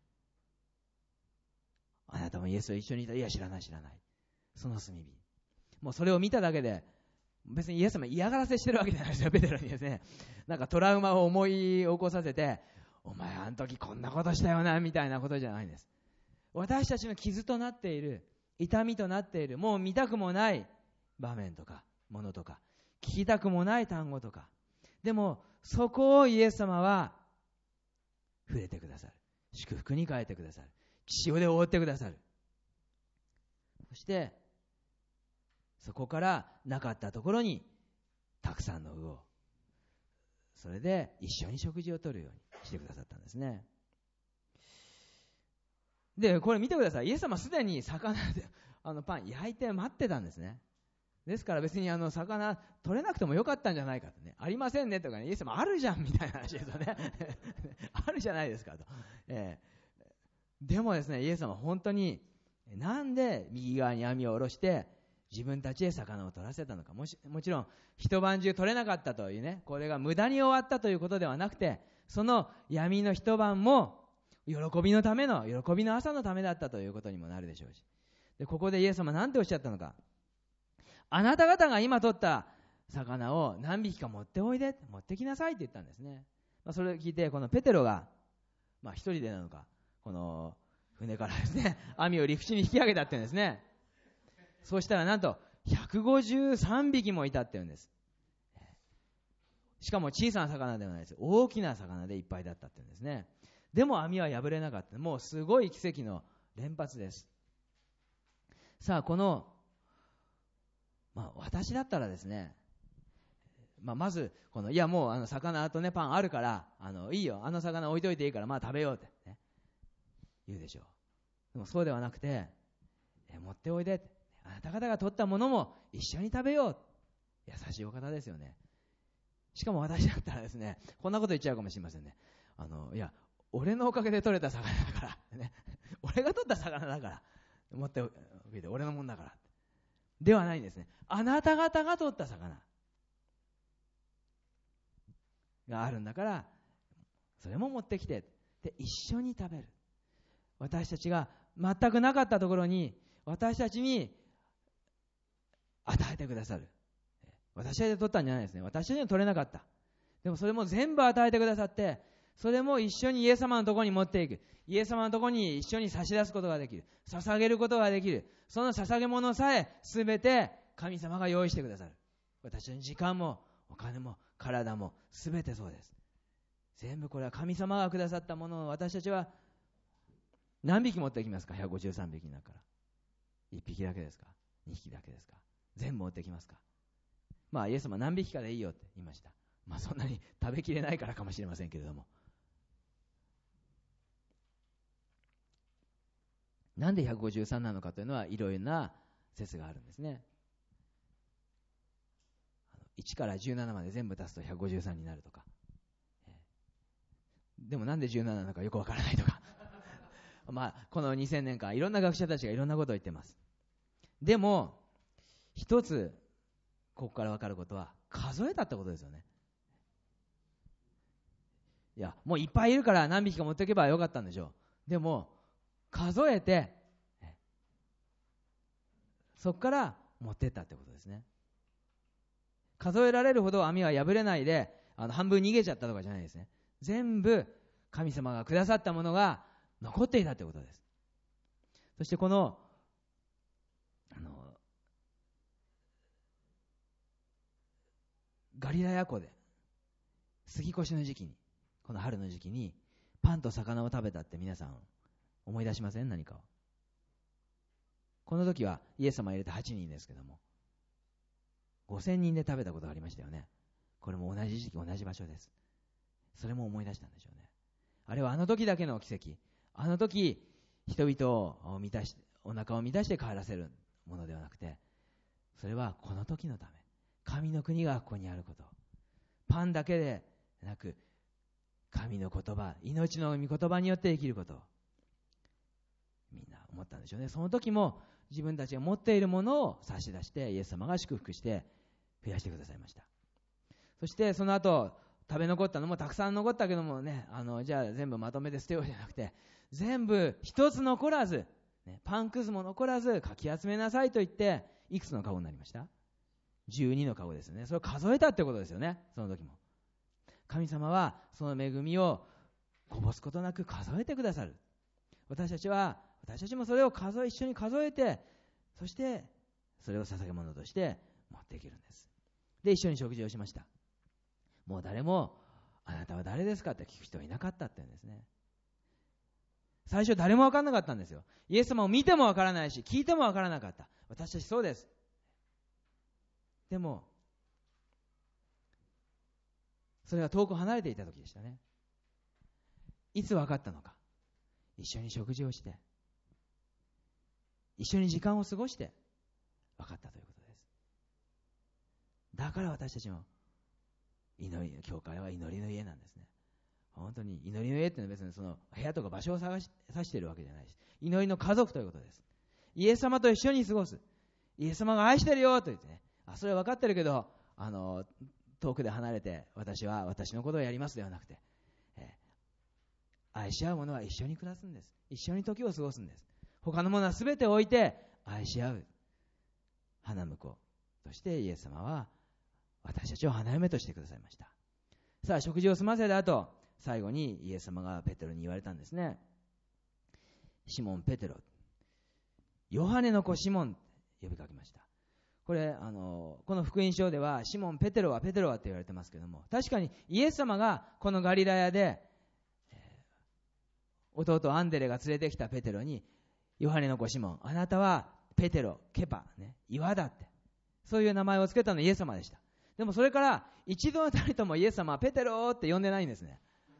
あなたもイエスと一緒にいた。いや、知らない知らない。その炭火、もうそれを見ただけで別にイエス様嫌がらせしてるわけじゃないですよ。ペテロにですね、なんかトラウマを思い起こさせて、お前あの時こんなことしたよなみたいなことじゃないんです。私たちの傷となっている、痛みとなっている、もう見たくもない場面とかものとか、聞きたくもない単語とか、でもそこをイエス様は触れてくださる。祝福に変えてくださる。血潮で覆ってくださる。そしてそこからなかったところにたくさんの魚を、それで一緒に食事をとるようにしてくださったんですね。でこれ見てください。イエス様すでに魚であのパン焼いて待ってたんですね。ですから別にあの魚取れなくてもよかったんじゃないかとね、ありませんねとかね、イエス様あるじゃんみたいな話ですよねあるじゃないですかと、えー、でもですね、イエス様本当になんで右側に網を下ろして自分たちで魚を取らせたのか。もしもちろん一晩中取れなかったというね、これが無駄に終わったということではなくて、その闇の一晩も喜びのための、喜びの朝のためだったということにもなるでしょうし、でここでイエス様なんておっしゃったのか。あなた方が今取った魚を何匹か持っておいで、持ってきなさいって言ったんですね。まあ、それを聞いてこのペテロが、まあ、一人でなのかこの船からですね網を陸地に引き上げたっていうんですね。そうしたらなんとひゃくごじゅうさんびきもいたっていうんです。しかも小さな魚ではないです。大きな魚でいっぱいだったっていうんですね。でも網は破れなかった。もうすごい奇跡の連発です。さあこの、まあ、私だったらですね、まあ、まずこのいやもうあの魚とねパンあるからあのいいよ、あの魚置いといていいからまあ食べようって、ね、言うでしょう。でもそうではなくて、え持っておいで、あなた方が取ったものも一緒に食べよう。優しいお方ですよね。しかも私だったらですね、こんなこと言っちゃうかもしれませんね。あのいや俺のおかげで取れた魚だから、ね、俺が取った魚だから持っておいて、俺のもんだからではないんですね。あなた方が取った魚があるんだからそれも持ってきて、で一緒に食べる。私たちが全くなかったところに私たちに与えてくださる。私たちで取ったんじゃないですね。私たちには取れなかった。でもそれも全部与えてくださって、それも一緒にイエス様のところに持っていく。イエス様のところに一緒に差し出すことができる。捧げることができる。その捧げ物さえ全て神様が用意してくださる。私たちの時間もお金も体も全てそうです。全部これは神様がくださったものを私たちは何匹持っていきますか。ひゃくごじゅうさんびきになるからいっぴきだけですか、にひきだけですか、全部持ってきますか。まあイエス様何匹かでいいよって言いました。まあそんなに食べきれないからかもしれませんけれども、なんでひゃくごじゅうさんなのかというのはいろいろな説があるんですね。いちからじゅうななまで全部足すとひゃくごじゅうさんになるとか、でもなんでじゅうなななのかよくわからないとかまあこのにせんねんかんいろんな学者たちがいろんなことを言ってます。でも一つここからわかることは数えたってことですよね。いやもういっぱいいるから何匹か持っていけばよかったんでしょう。でも数えてそこから持っていったってことですね。数えられるほど網は破れないであの半分逃げちゃったとかじゃないですね。全部神様がくださったものが残っていたってことです。そしてこのあのガリラヤ湖で杉越の時期に、この春の時期にパンと魚を食べたって皆さん思い出しません？何かを。この時はイエス様入れてはちにんですけどもごせんにんで食べたことがありましたよね。これも同じ時期同じ場所です。それも思い出したんでしょうね。あれはあの時だけの奇跡、あの時人々を満たしお腹を満たして帰らせるものではなくて、それはこの時のため、神の国がここにあること、パンだけでなく神の言葉、命の御言葉によって生きることをみんな思ったんでしょうね。その時も自分たちが持っているものを差し出してイエス様が祝福して増やしてくださいました。そしてその後食べ残ったのもたくさん残ったけどもね、あのじゃあ全部まとめて捨てようじゃなくて、全部一つ残らず、ね、パンくずも残らずかき集めなさいと言って、いくつのカゴになりました？じゅうにのカゴですね。それを数えたってことですよね。その時も神様はその恵みをこぼすことなく数えてくださる。私たちは私たちもそれを数え一緒に数えて、そしてそれを捧げ物として持っていけるんです。で、一緒に食事をしました。もう誰もあなたは誰ですかって聞く人はいなかったって言うんですね。最初誰も分からなかったんですよ。イエス様を見ても分からないし聞いても分からなかった。私たちそうです。でもそれは遠く離れていた時でしたね。いつ分かったのか。一緒に食事をして一緒に時間を過ごして分かったということです。だから私たちも祈りの教会は祈りの家なんですね。本当に祈りの家っていうのは別にその部屋とか場所を探し指しているわけじゃないし、祈りの家族ということです。イエス様と一緒に過ごす。イエス様が愛してるよと言ってね、あ、それは分かってるけどあの遠くで離れて私は私のことをやりますではなくて、えー、愛し合う者は一緒に暮らすんです。一緒に時を過ごすんです。他のものは全て置いて愛し合う花婿としてイエス様は私たちを花嫁としてくださいました。さあ食事を済ませた後、最後にイエス様がペテロに言われたんですね。シモンペテロ、ヨハネの子シモン呼びかけました。これあのこの福音書ではシモンペテロはペテロはって言われてますけども、確かにイエス様がこのガリラヤで、えー、弟アンデレが連れてきたペテロに、ヨハネの子シモン、あなたはペテロ、ケパ、ね、岩だって、そういう名前をつけたのはイエス様でした。でもそれから一度たりともイエス様はペテロって呼んでないんですね。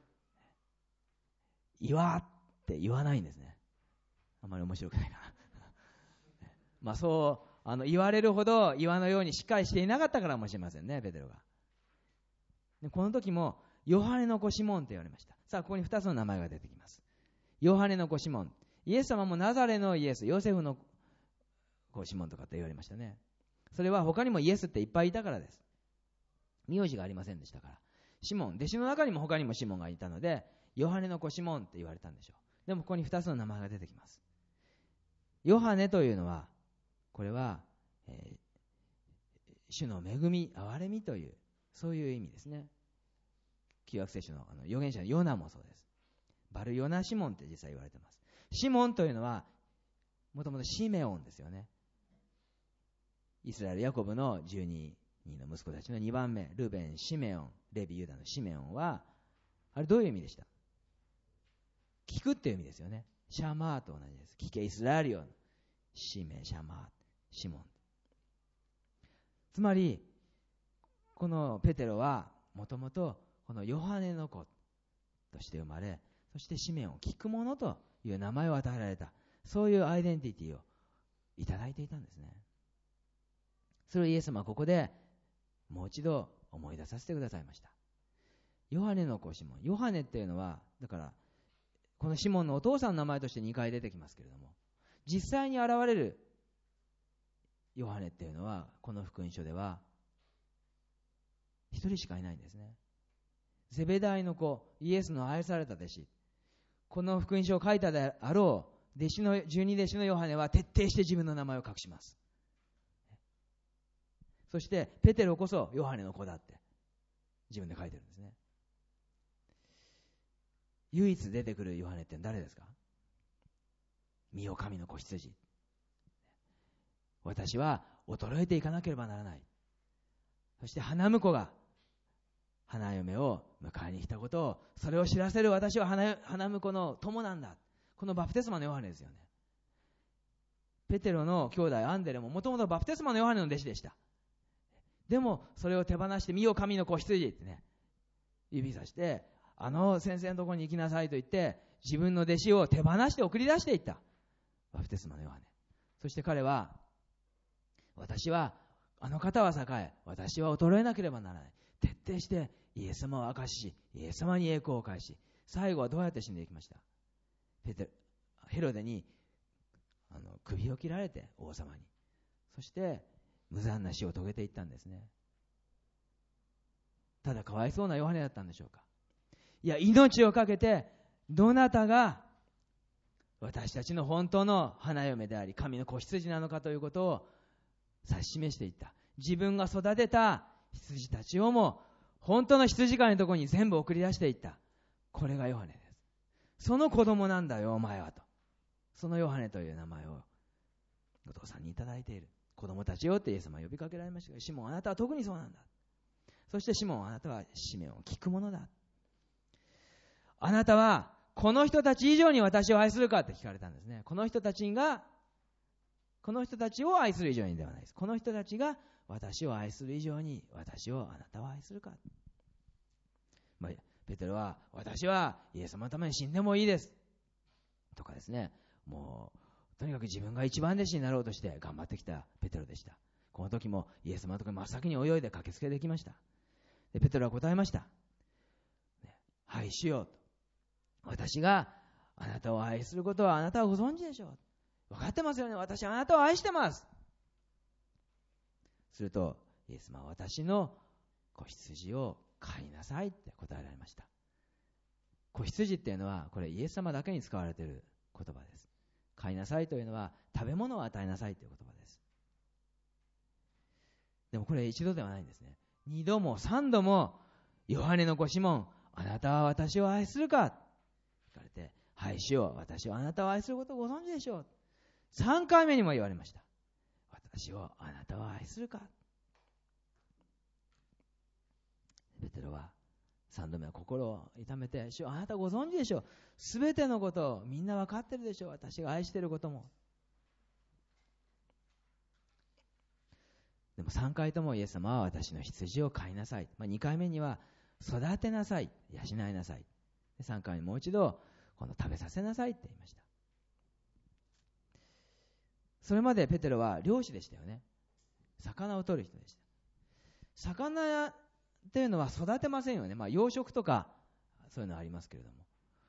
岩って言わないんですね。あまり面白くないかなまあそうあの言われるほど岩のようにしっかりしていなかったからもしれませんね、ペテロが。でこの時もヨハネの子シモンと言われました。さあここにふたつの名前が出てきます。ヨハネの子シモン、イエス様もナザレのイエス、ヨセフの子シモンとかって言われましたね。それは他にもイエスっていっぱいいたからです。名字がありませんでしたから。シモン、弟子の中にも他にもシモンがいたので、ヨハネの子シモンって言われたんでしょう。でもここにふたつの名前が出てきます。ヨハネというのは、これは、えー、主の恵み、憐れみという、そういう意味ですね。旧約聖書の、あの預言者のヨナもそうです。バルヨナシモンって実際言われています。シモンというのは、もともとシメオンですよね。イスラエルヤコブのじゅうににんの息子たちのにばんめ、ルベン、シメオン、レビ、ユダのシメオンは、あれどういう意味でした？聞くっていう意味ですよね。シャマーと同じです。聞けイスラエルよ、シメ、シャマー、シモン。つまりこのペテロはもともとこのヨハネの子として生まれ、そしてシメオン、聞く者という名前を与えられた、そういうアイデンティティをいただいていたんですね。それをイエス様はここでもう一度思い出させてくださいました。ヨハネの子シモン、ヨハネっていうのはだからこのシモンのお父さんの名前としてにかい出てきますけれども、実際に現れるヨハネっていうのはこの福音書では一人しかいないんですね。ゼベダイの子、イエスの愛された弟子、この福音書を書いたであろう弟子の十二弟子のヨハネは徹底して自分の名前を隠します。そしてペテロこそヨハネの子だって自分で書いてるんですね。唯一出てくるヨハネって誰ですか？見よ神の子羊、私は衰えていかなければならない。そして花婿が花嫁を迎えに来たことを、それを知らせる私は 花, 花婿の友なんだ。このバプテスマのヨハネですよね。ペテロの兄弟アンデレももともとバプテスマのヨハネの弟子でした。でもそれを手放して見よ神の子羊ってね、指さしてあの先生のところに行きなさいと言って自分の弟子を手放して送り出していったバプテスマのヨハネ。そして彼は、私はあの方は栄え、私は衰えなければならない。徹底してイエス様を明かし、イエス様に栄光を返し、最後はどうやって死んでいきました？ペテロヘロデにあの首を切られて王様に、そして無残な死を遂げていったんですね。ただかわいそうなヨハネだったんでしょうか。いや、命をかけてどなたが私たちの本当の花嫁であり神の子羊なのかということを指し示していった。自分が育てた羊たちをも本当の羊飼いのところに全部送り出していった。これがヨハネです。その子供なんだよお前はと。そのヨハネという名前をお父さんにいただいている。子供たちよってイエス様は呼びかけられましたが、シモンあなたは特にそうなんだ。そしてシモンあなたは使命を聞くものだ。あなたはこの人たち以上に私を愛するかって聞かれたんですね。この人たちがこの人たちを愛する以上にではないです。この人たちが私を愛する以上に私をあなたは愛するか。まあ、ペテロは私はイエス様のために死んでもいいですとかですね、もうとにかく自分が一番弟子になろうとして頑張ってきたペテロでした。この時もイエス様のところに真っ先に泳いで駆けつけてきました。でペテロは答えました、ね、はい主よと、私があなたを愛することはあなたはご存知でしょう。分かってますよね。私はあなたを愛してます。するとイエス様は私の子羊を飼いなさいって答えられました。子羊っていうのはこれイエス様だけに使われている言葉です。飼いなさいというのは食べ物を与えなさいという言葉です。でもこれ一度ではないんですね。二度も三度もヨハネの子シモンあなたは私を愛するか聞かれて、はい主よ私はあなたを愛することをご存知でしょう。三回目にも言われました。私をあなたは愛するか。ペテロは三度目は心を痛めて、主よあなたご存知でしょう。すべてのことをみんな分かってるでしょう。私が愛していることも。でもさんかいともイエス様は私の羊を飼いなさい、まあ、にかいめには育てなさい、養いなさい、でさんかいにもう一度この食べさせなさいって言いました。それまでペテロは漁師でしたよね。魚を取る人でした。魚っていうのは育てませんよね。まあ養殖とかそういうのありますけれども、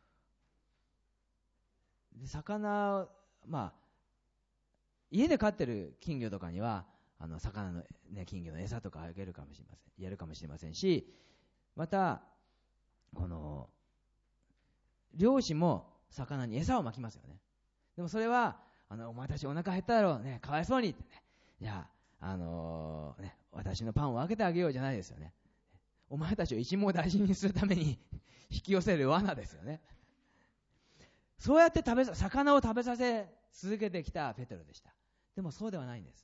で魚、まあ家で飼ってる金魚とかにはあの魚の、ね、金魚の餌とかあげるかもしれません、やるかもしれませんし、またこの漁師も魚に餌をまきますよね。でもそれはあのお前たちお腹減っただろうね、かわいそうにってね、じゃあ、あのーね、私のパンを分けてあげようじゃないですよね。お前たちを一網大事にするために引き寄せる罠ですよね。そうやって食べ魚を食べさせ続けてきたペテロでした。でもそうではないんです。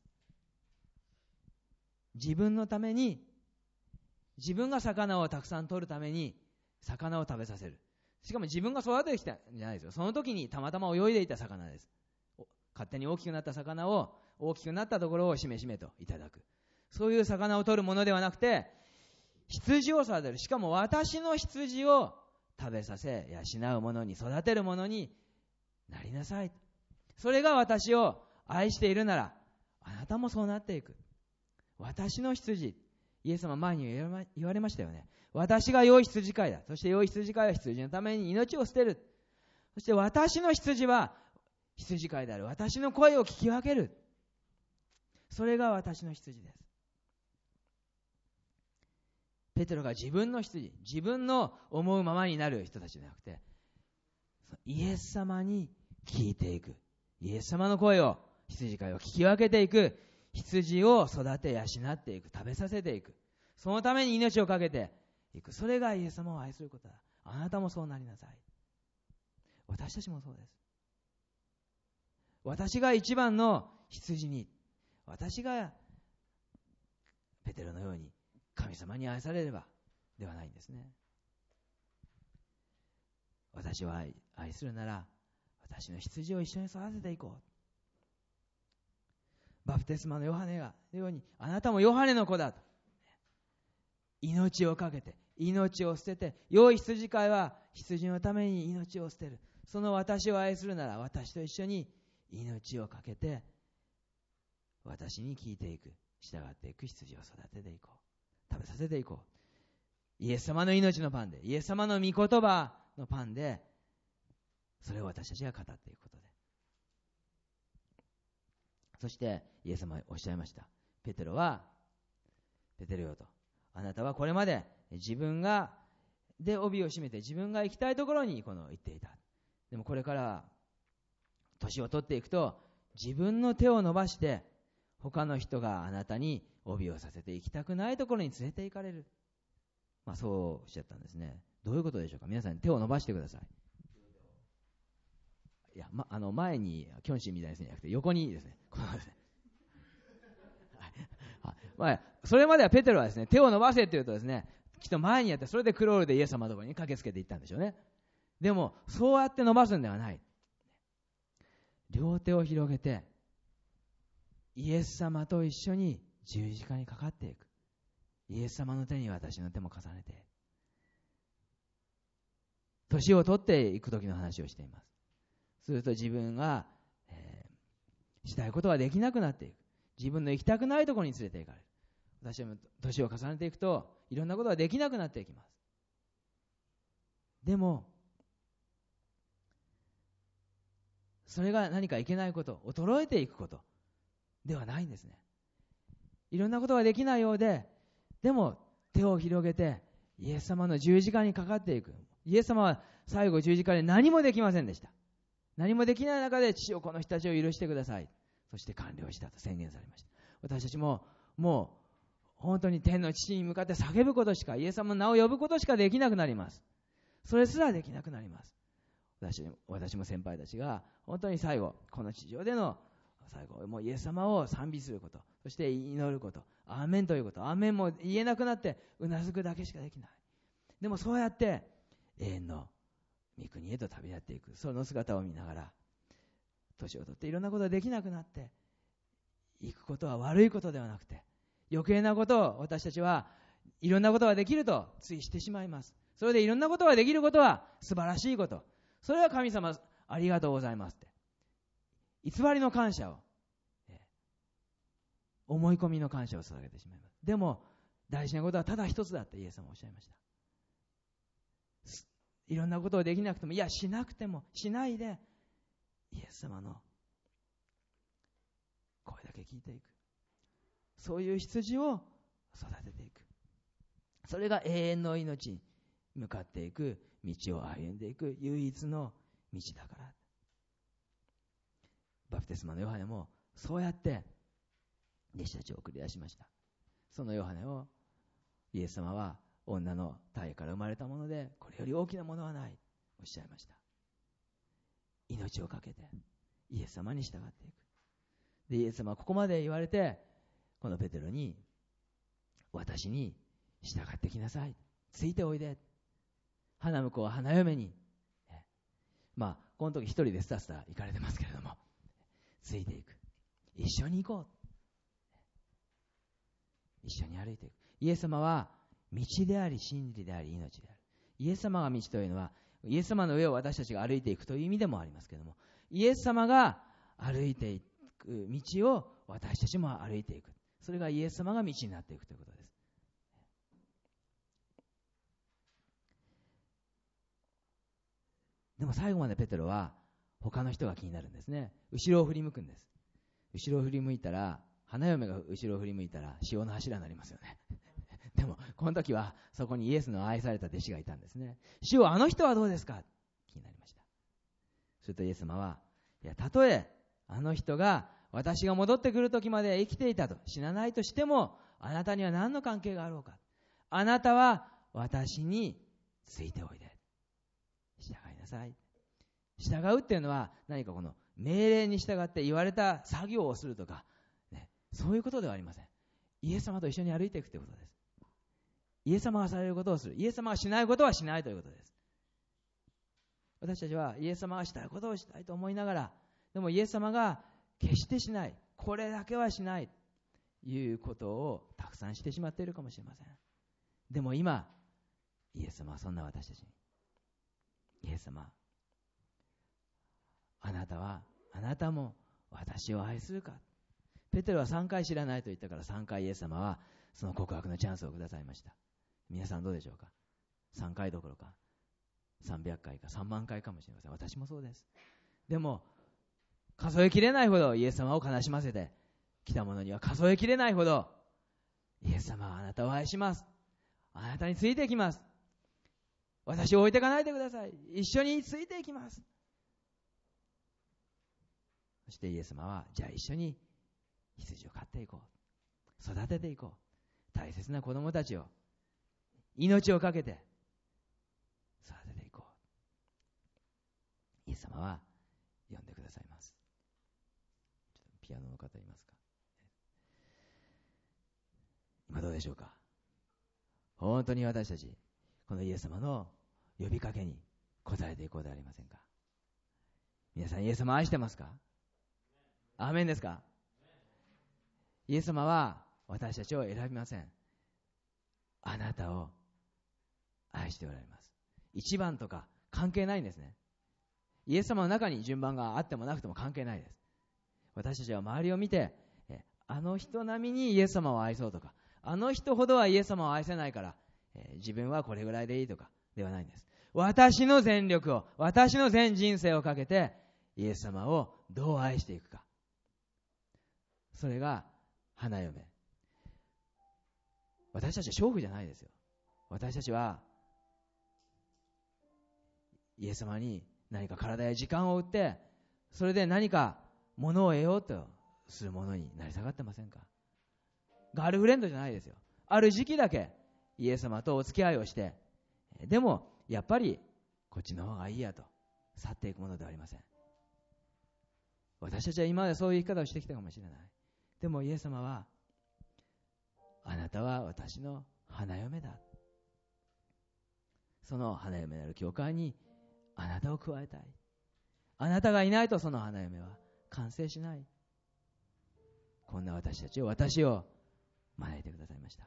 自分のために、自分が魚をたくさん取るために魚を食べさせる。しかも自分が育ててきたんじゃないですよ。その時にたまたま泳いでいた魚です。勝手に大きくなった魚を大きくなったところをしめしめといただく、そういう魚を取るものではなくて、羊を育てる、しかも私の羊を食べさせ養うものに、育てるものになりなさい。それが私を愛しているならあなたもそうなっていく。私の羊、イエス様前に言われましたよね。私が良い羊飼いだ。そして良い羊飼いは羊のために命を捨てる。そして私の羊は羊飼いである。私の声を聞き分ける。それが私の羊です。ペテロが自分の羊、自分の思うままになる人たちじゃなくて、イエス様に聞いていく。イエス様の声を、羊飼いを聞き分けていく。羊を育て養っていく、食べさせていく、そのために命をかけていく。それがイエス様を愛することだ。あなたもそうなりなさい。私たちもそうです。私が一番の羊に、私がペテロのように神様に愛されればではないんですね。私を 愛, 愛するなら私の羊を一緒に育てていこう。バプテスマのヨハネがのように、あなたもヨハネの子だと。命をかけて、命を捨てて、良い羊飼いは羊のために命を捨てる。その私を愛するなら、私と一緒に命をかけて、私に聞いていく、従っていく羊を育てていこう。食べさせていこう。イエス様の命のパンで、イエス様の御言葉のパンで、それを私たちが語っていくことで。 そしてイエス様はおっしゃいました。ペテロは、ペテロよと、あなたはこれまで自分がで帯を締めて自分が行きたいところにこの行っていた。でもこれから年を取っていくと、自分の手を伸ばして他の人があなたに帯をさせて行きたくないところに連れて行かれる。まあそうおっしゃったんですね。どういうことでしょうか。皆さん手を伸ばしてください。いや、ま、あの前にキョンシーみたいにするんじゃなくて横にですね。このですね。はい、まあ、それまではペテロはですね、手を伸ばせって言うとですね、きっと前にやって、それでクロールでイエス様のところに駆けつけていったんでしょうね。でもそうやって伸ばすんではない。両手を広げてイエス様と一緒に十字架にかかっていく。イエス様の手に私の手も重ねて、年を取っていく時の話をしています。すると自分が、えー、したいことはできなくなっていく。自分の行きたくないところに連れて行かれる。私も年を重ねていくといろんなことができなくなっていきます。でもそれが何かいけないこと、衰えていくことではないんですね。いろんなことができないようで、でも手を広げてイエス様の十字架にかかっていく。イエス様は最後十字架で何もできませんでした。何もできない中で、父よこの人たちを許してください、そして完了したと宣言されました。私たちももう本当に天の父に向かって叫ぶことしか、イエス様の名を呼ぶことしかできなくなります。それすらできなくなります。私, 私も先輩たちが本当に最後、この地上での最後、もうイエス様を賛美すること、そして祈ること、アーメンということ、アーメンも言えなくなってうなずくだけしかできない。でもそうやって永遠の御国へと旅立っていく、その姿を見ながら、年を取っていろんなことができなくなっていくことは悪いことではなくて、余計なことを私たちはいろんなことができるとついしてしまいます。それでいろんなことができることは素晴らしいこと、それは神様ありがとうございますって偽りの感謝を、思い込みの感謝を捧げてしまいます。でも大事なことはただ一つだってイエス様はおっしゃいました。いろんなことをできなくても、いやしなくてもしないで、イエス様の声だけ聞いていく、そういう羊を育てていく、それが永遠の命に向かっていく道を歩んでいく唯一の道だから。バプテスマのヨハネもそうやって弟子たちを送り出しました。そのヨハネをイエス様は女の胎から生まれたもので、これより大きなものはないおっしゃいました。命をかけてイエス様に従っていく。でイエス様はここまで言われて、このペテロに、私に従ってきなさい、ついておいで、花婿は花嫁に、まあこの時一人でスタスタ行かれてますけれども、ついていく、一緒に行こう、一緒に歩いていく。イエス様は道であり真理であり命である。イエス様が道というのは、イエス様の上を私たちが歩いていくという意味でもありますけれども、イエス様が歩いていく道を私たちも歩いていく、それがイエス様が道になっていくということです。でも最後までペテロは他の人が気になるんですね。後ろを振り向くんです。後ろを振り向いたら、花嫁が後ろを振り向いたら塩の柱になりますよね。でもこの時はそこにイエスの愛された弟子がいたんですね。主よ、あの人はどうですか、気になりました。するとイエス様は、いや、たとえあの人が私が戻ってくる時まで生きていたと、死なないとしても、あなたには何の関係があろうか。あなたは私についておいで、従いなさい。従うっていうのは何かこの命令に従って言われた作業をするとか、ね、そういうことではありません。イエス様と一緒に歩いていくということです。イエス様がされることをする、イエス様がしないことはしないということです。私たちはイエス様がしたいことをしたいと思いながら、でもイエス様が決してしない、これだけはしないということをたくさんしてしまっているかもしれません。でも今イエス様はそんな私たちに、イエス様、あなたはあなたも私を愛するか。ペテロはさんかい知らないと言ったから、さんかいイエス様はその告白のチャンスをくださいました。皆さんどうでしょうか。さんかいどころかさんびゃっかいかさんまんかいかもしれません。私もそうです。でも数えきれないほどイエス様を悲しませてきた者には数えきれないほどイエス様はあなたを愛します。あなたについていきます。私を置いていかないでください。一緒についていきます。そしてイエス様は、じゃあ一緒に羊を飼っていこう。育てていこう。大切な子供たちを命をかけて育てていこう。イエス様は呼んでくださいます。ちょっとピアノの方いますか？今どうでしょうか？本当に私たち、このイエス様の呼びかけに応えていこうではありませんか？皆さん、イエス様を愛してますか？アーメンですか？イエス様は私たちを選びません。あなたを愛しておられます。一番とか関係ないんですね。イエス様の中に順番があってもなくても関係ないです。私たちは周りを見て、あの人並みにイエス様を愛そうとか、あの人ほどはイエス様を愛せないから、えー、自分はこれぐらいでいいとかではないんです。私の全力を、私の全人生をかけてイエス様をどう愛していくか。それが花嫁。私たちは娼婦じゃないですよ。私たちはイエス様に何か体や時間を売って、それで何か物を得ようとするものになりたがってませんか？ガールフレンドじゃないですよ。ある時期だけイエス様とお付き合いをして、でもやっぱりこっちの方がいいやと去っていくものではありません。私たちは今までそういう生き方をしてきたかもしれない。でもイエス様は、あなたは私の花嫁だ。その花嫁なる教会にあなたを加えたい。あなたがいないとその花嫁は完成しない。こんな私たちを、私を招いてくださいました。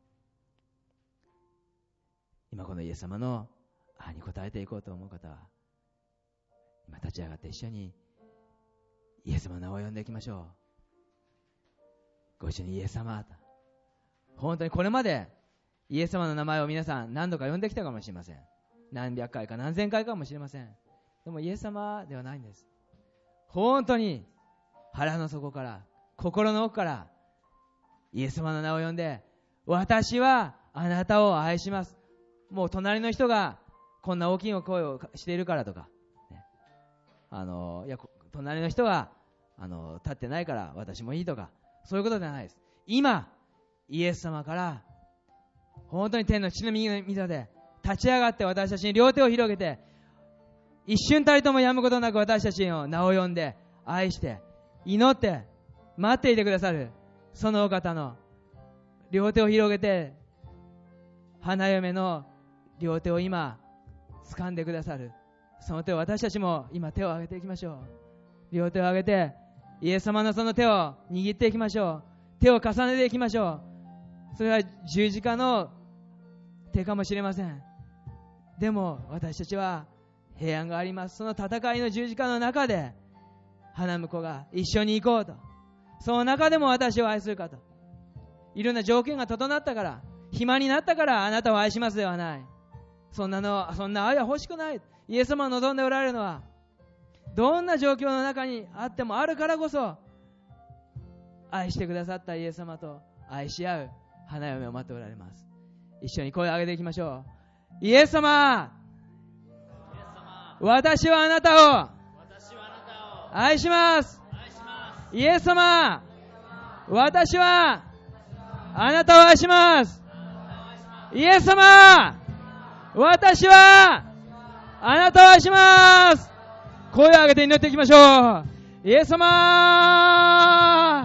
今このイエス様の愛に応えていこうと思う方は、今立ち上がって一緒にイエス様の名を呼んでいきましょう。ご一緒にイエス様。本当にこれまでイエス様の名前を皆さん何度か呼んできたかもしれません。何百回か何千回かもしれません。でもイエス様ではないんです。本当に腹の底から、心の奥からイエス様の名を呼んで、私はあなたを愛します。もう隣の人がこんな大きい声をしているからとか、ね、あのいや隣の人があの立ってないから私もいいとか、そういうことではないです。今イエス様から本当に天の地の右の御座で立ち上がって、私たちに両手を広げて、一瞬たりともやむことなく私たちの名を呼んで愛して祈って待っていてくださるそのお方の両手を広げて、花嫁の両手を今掴んでくださるその手を、私たちも今手を挙げていきましょう。両手を挙げてイエス様のその手を握っていきましょう。手を重ねていきましょう。それは十字架の手かもしれません。でも私たちは平安があります。その戦いの十字架の中で花婿が一緒に行こうと、その中でも私を愛するかと。いろんな条件が整ったから、暇になったからあなたを愛しますではない。そんなのそんな愛は欲しくない。イエス様が望んでおられるのは、どんな状況の中にあってもあるからこそ、愛してくださったイエス様と愛し合う花嫁を待っておられます。一緒に声を上げていきましょう。イエス様、私はあなたを愛します。イエス様、私はあなたを愛します。イエス様、私はあなたを愛します。声を上げて祈っていきましょう。イエス様、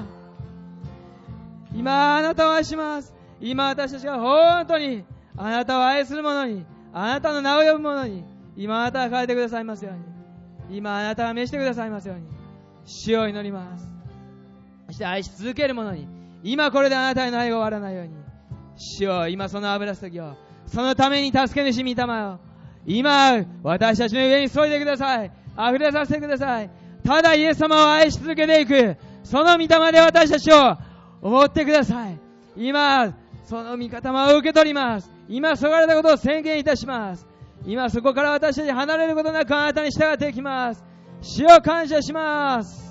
今あなたを愛します。今私たちが本当にあなたを愛する者に、あなたの名を呼ぶ者に、今あなたが変えてくださいますように、今あなたが召してくださいますように、主を祈ります。そして愛し続ける者に、今これであなたへの愛が終わらないように、主を今その油注ぎを、そのために助け主御霊を今私たちの上に注いでください。溢れさせてください。ただイエス様を愛し続けていく、その御霊で私たちを覆ってください。今その御霊を受け取ります。今そがれたことを宣言いたします。今そこから私たち離れることなくあなたに従っていきます。主を感謝します。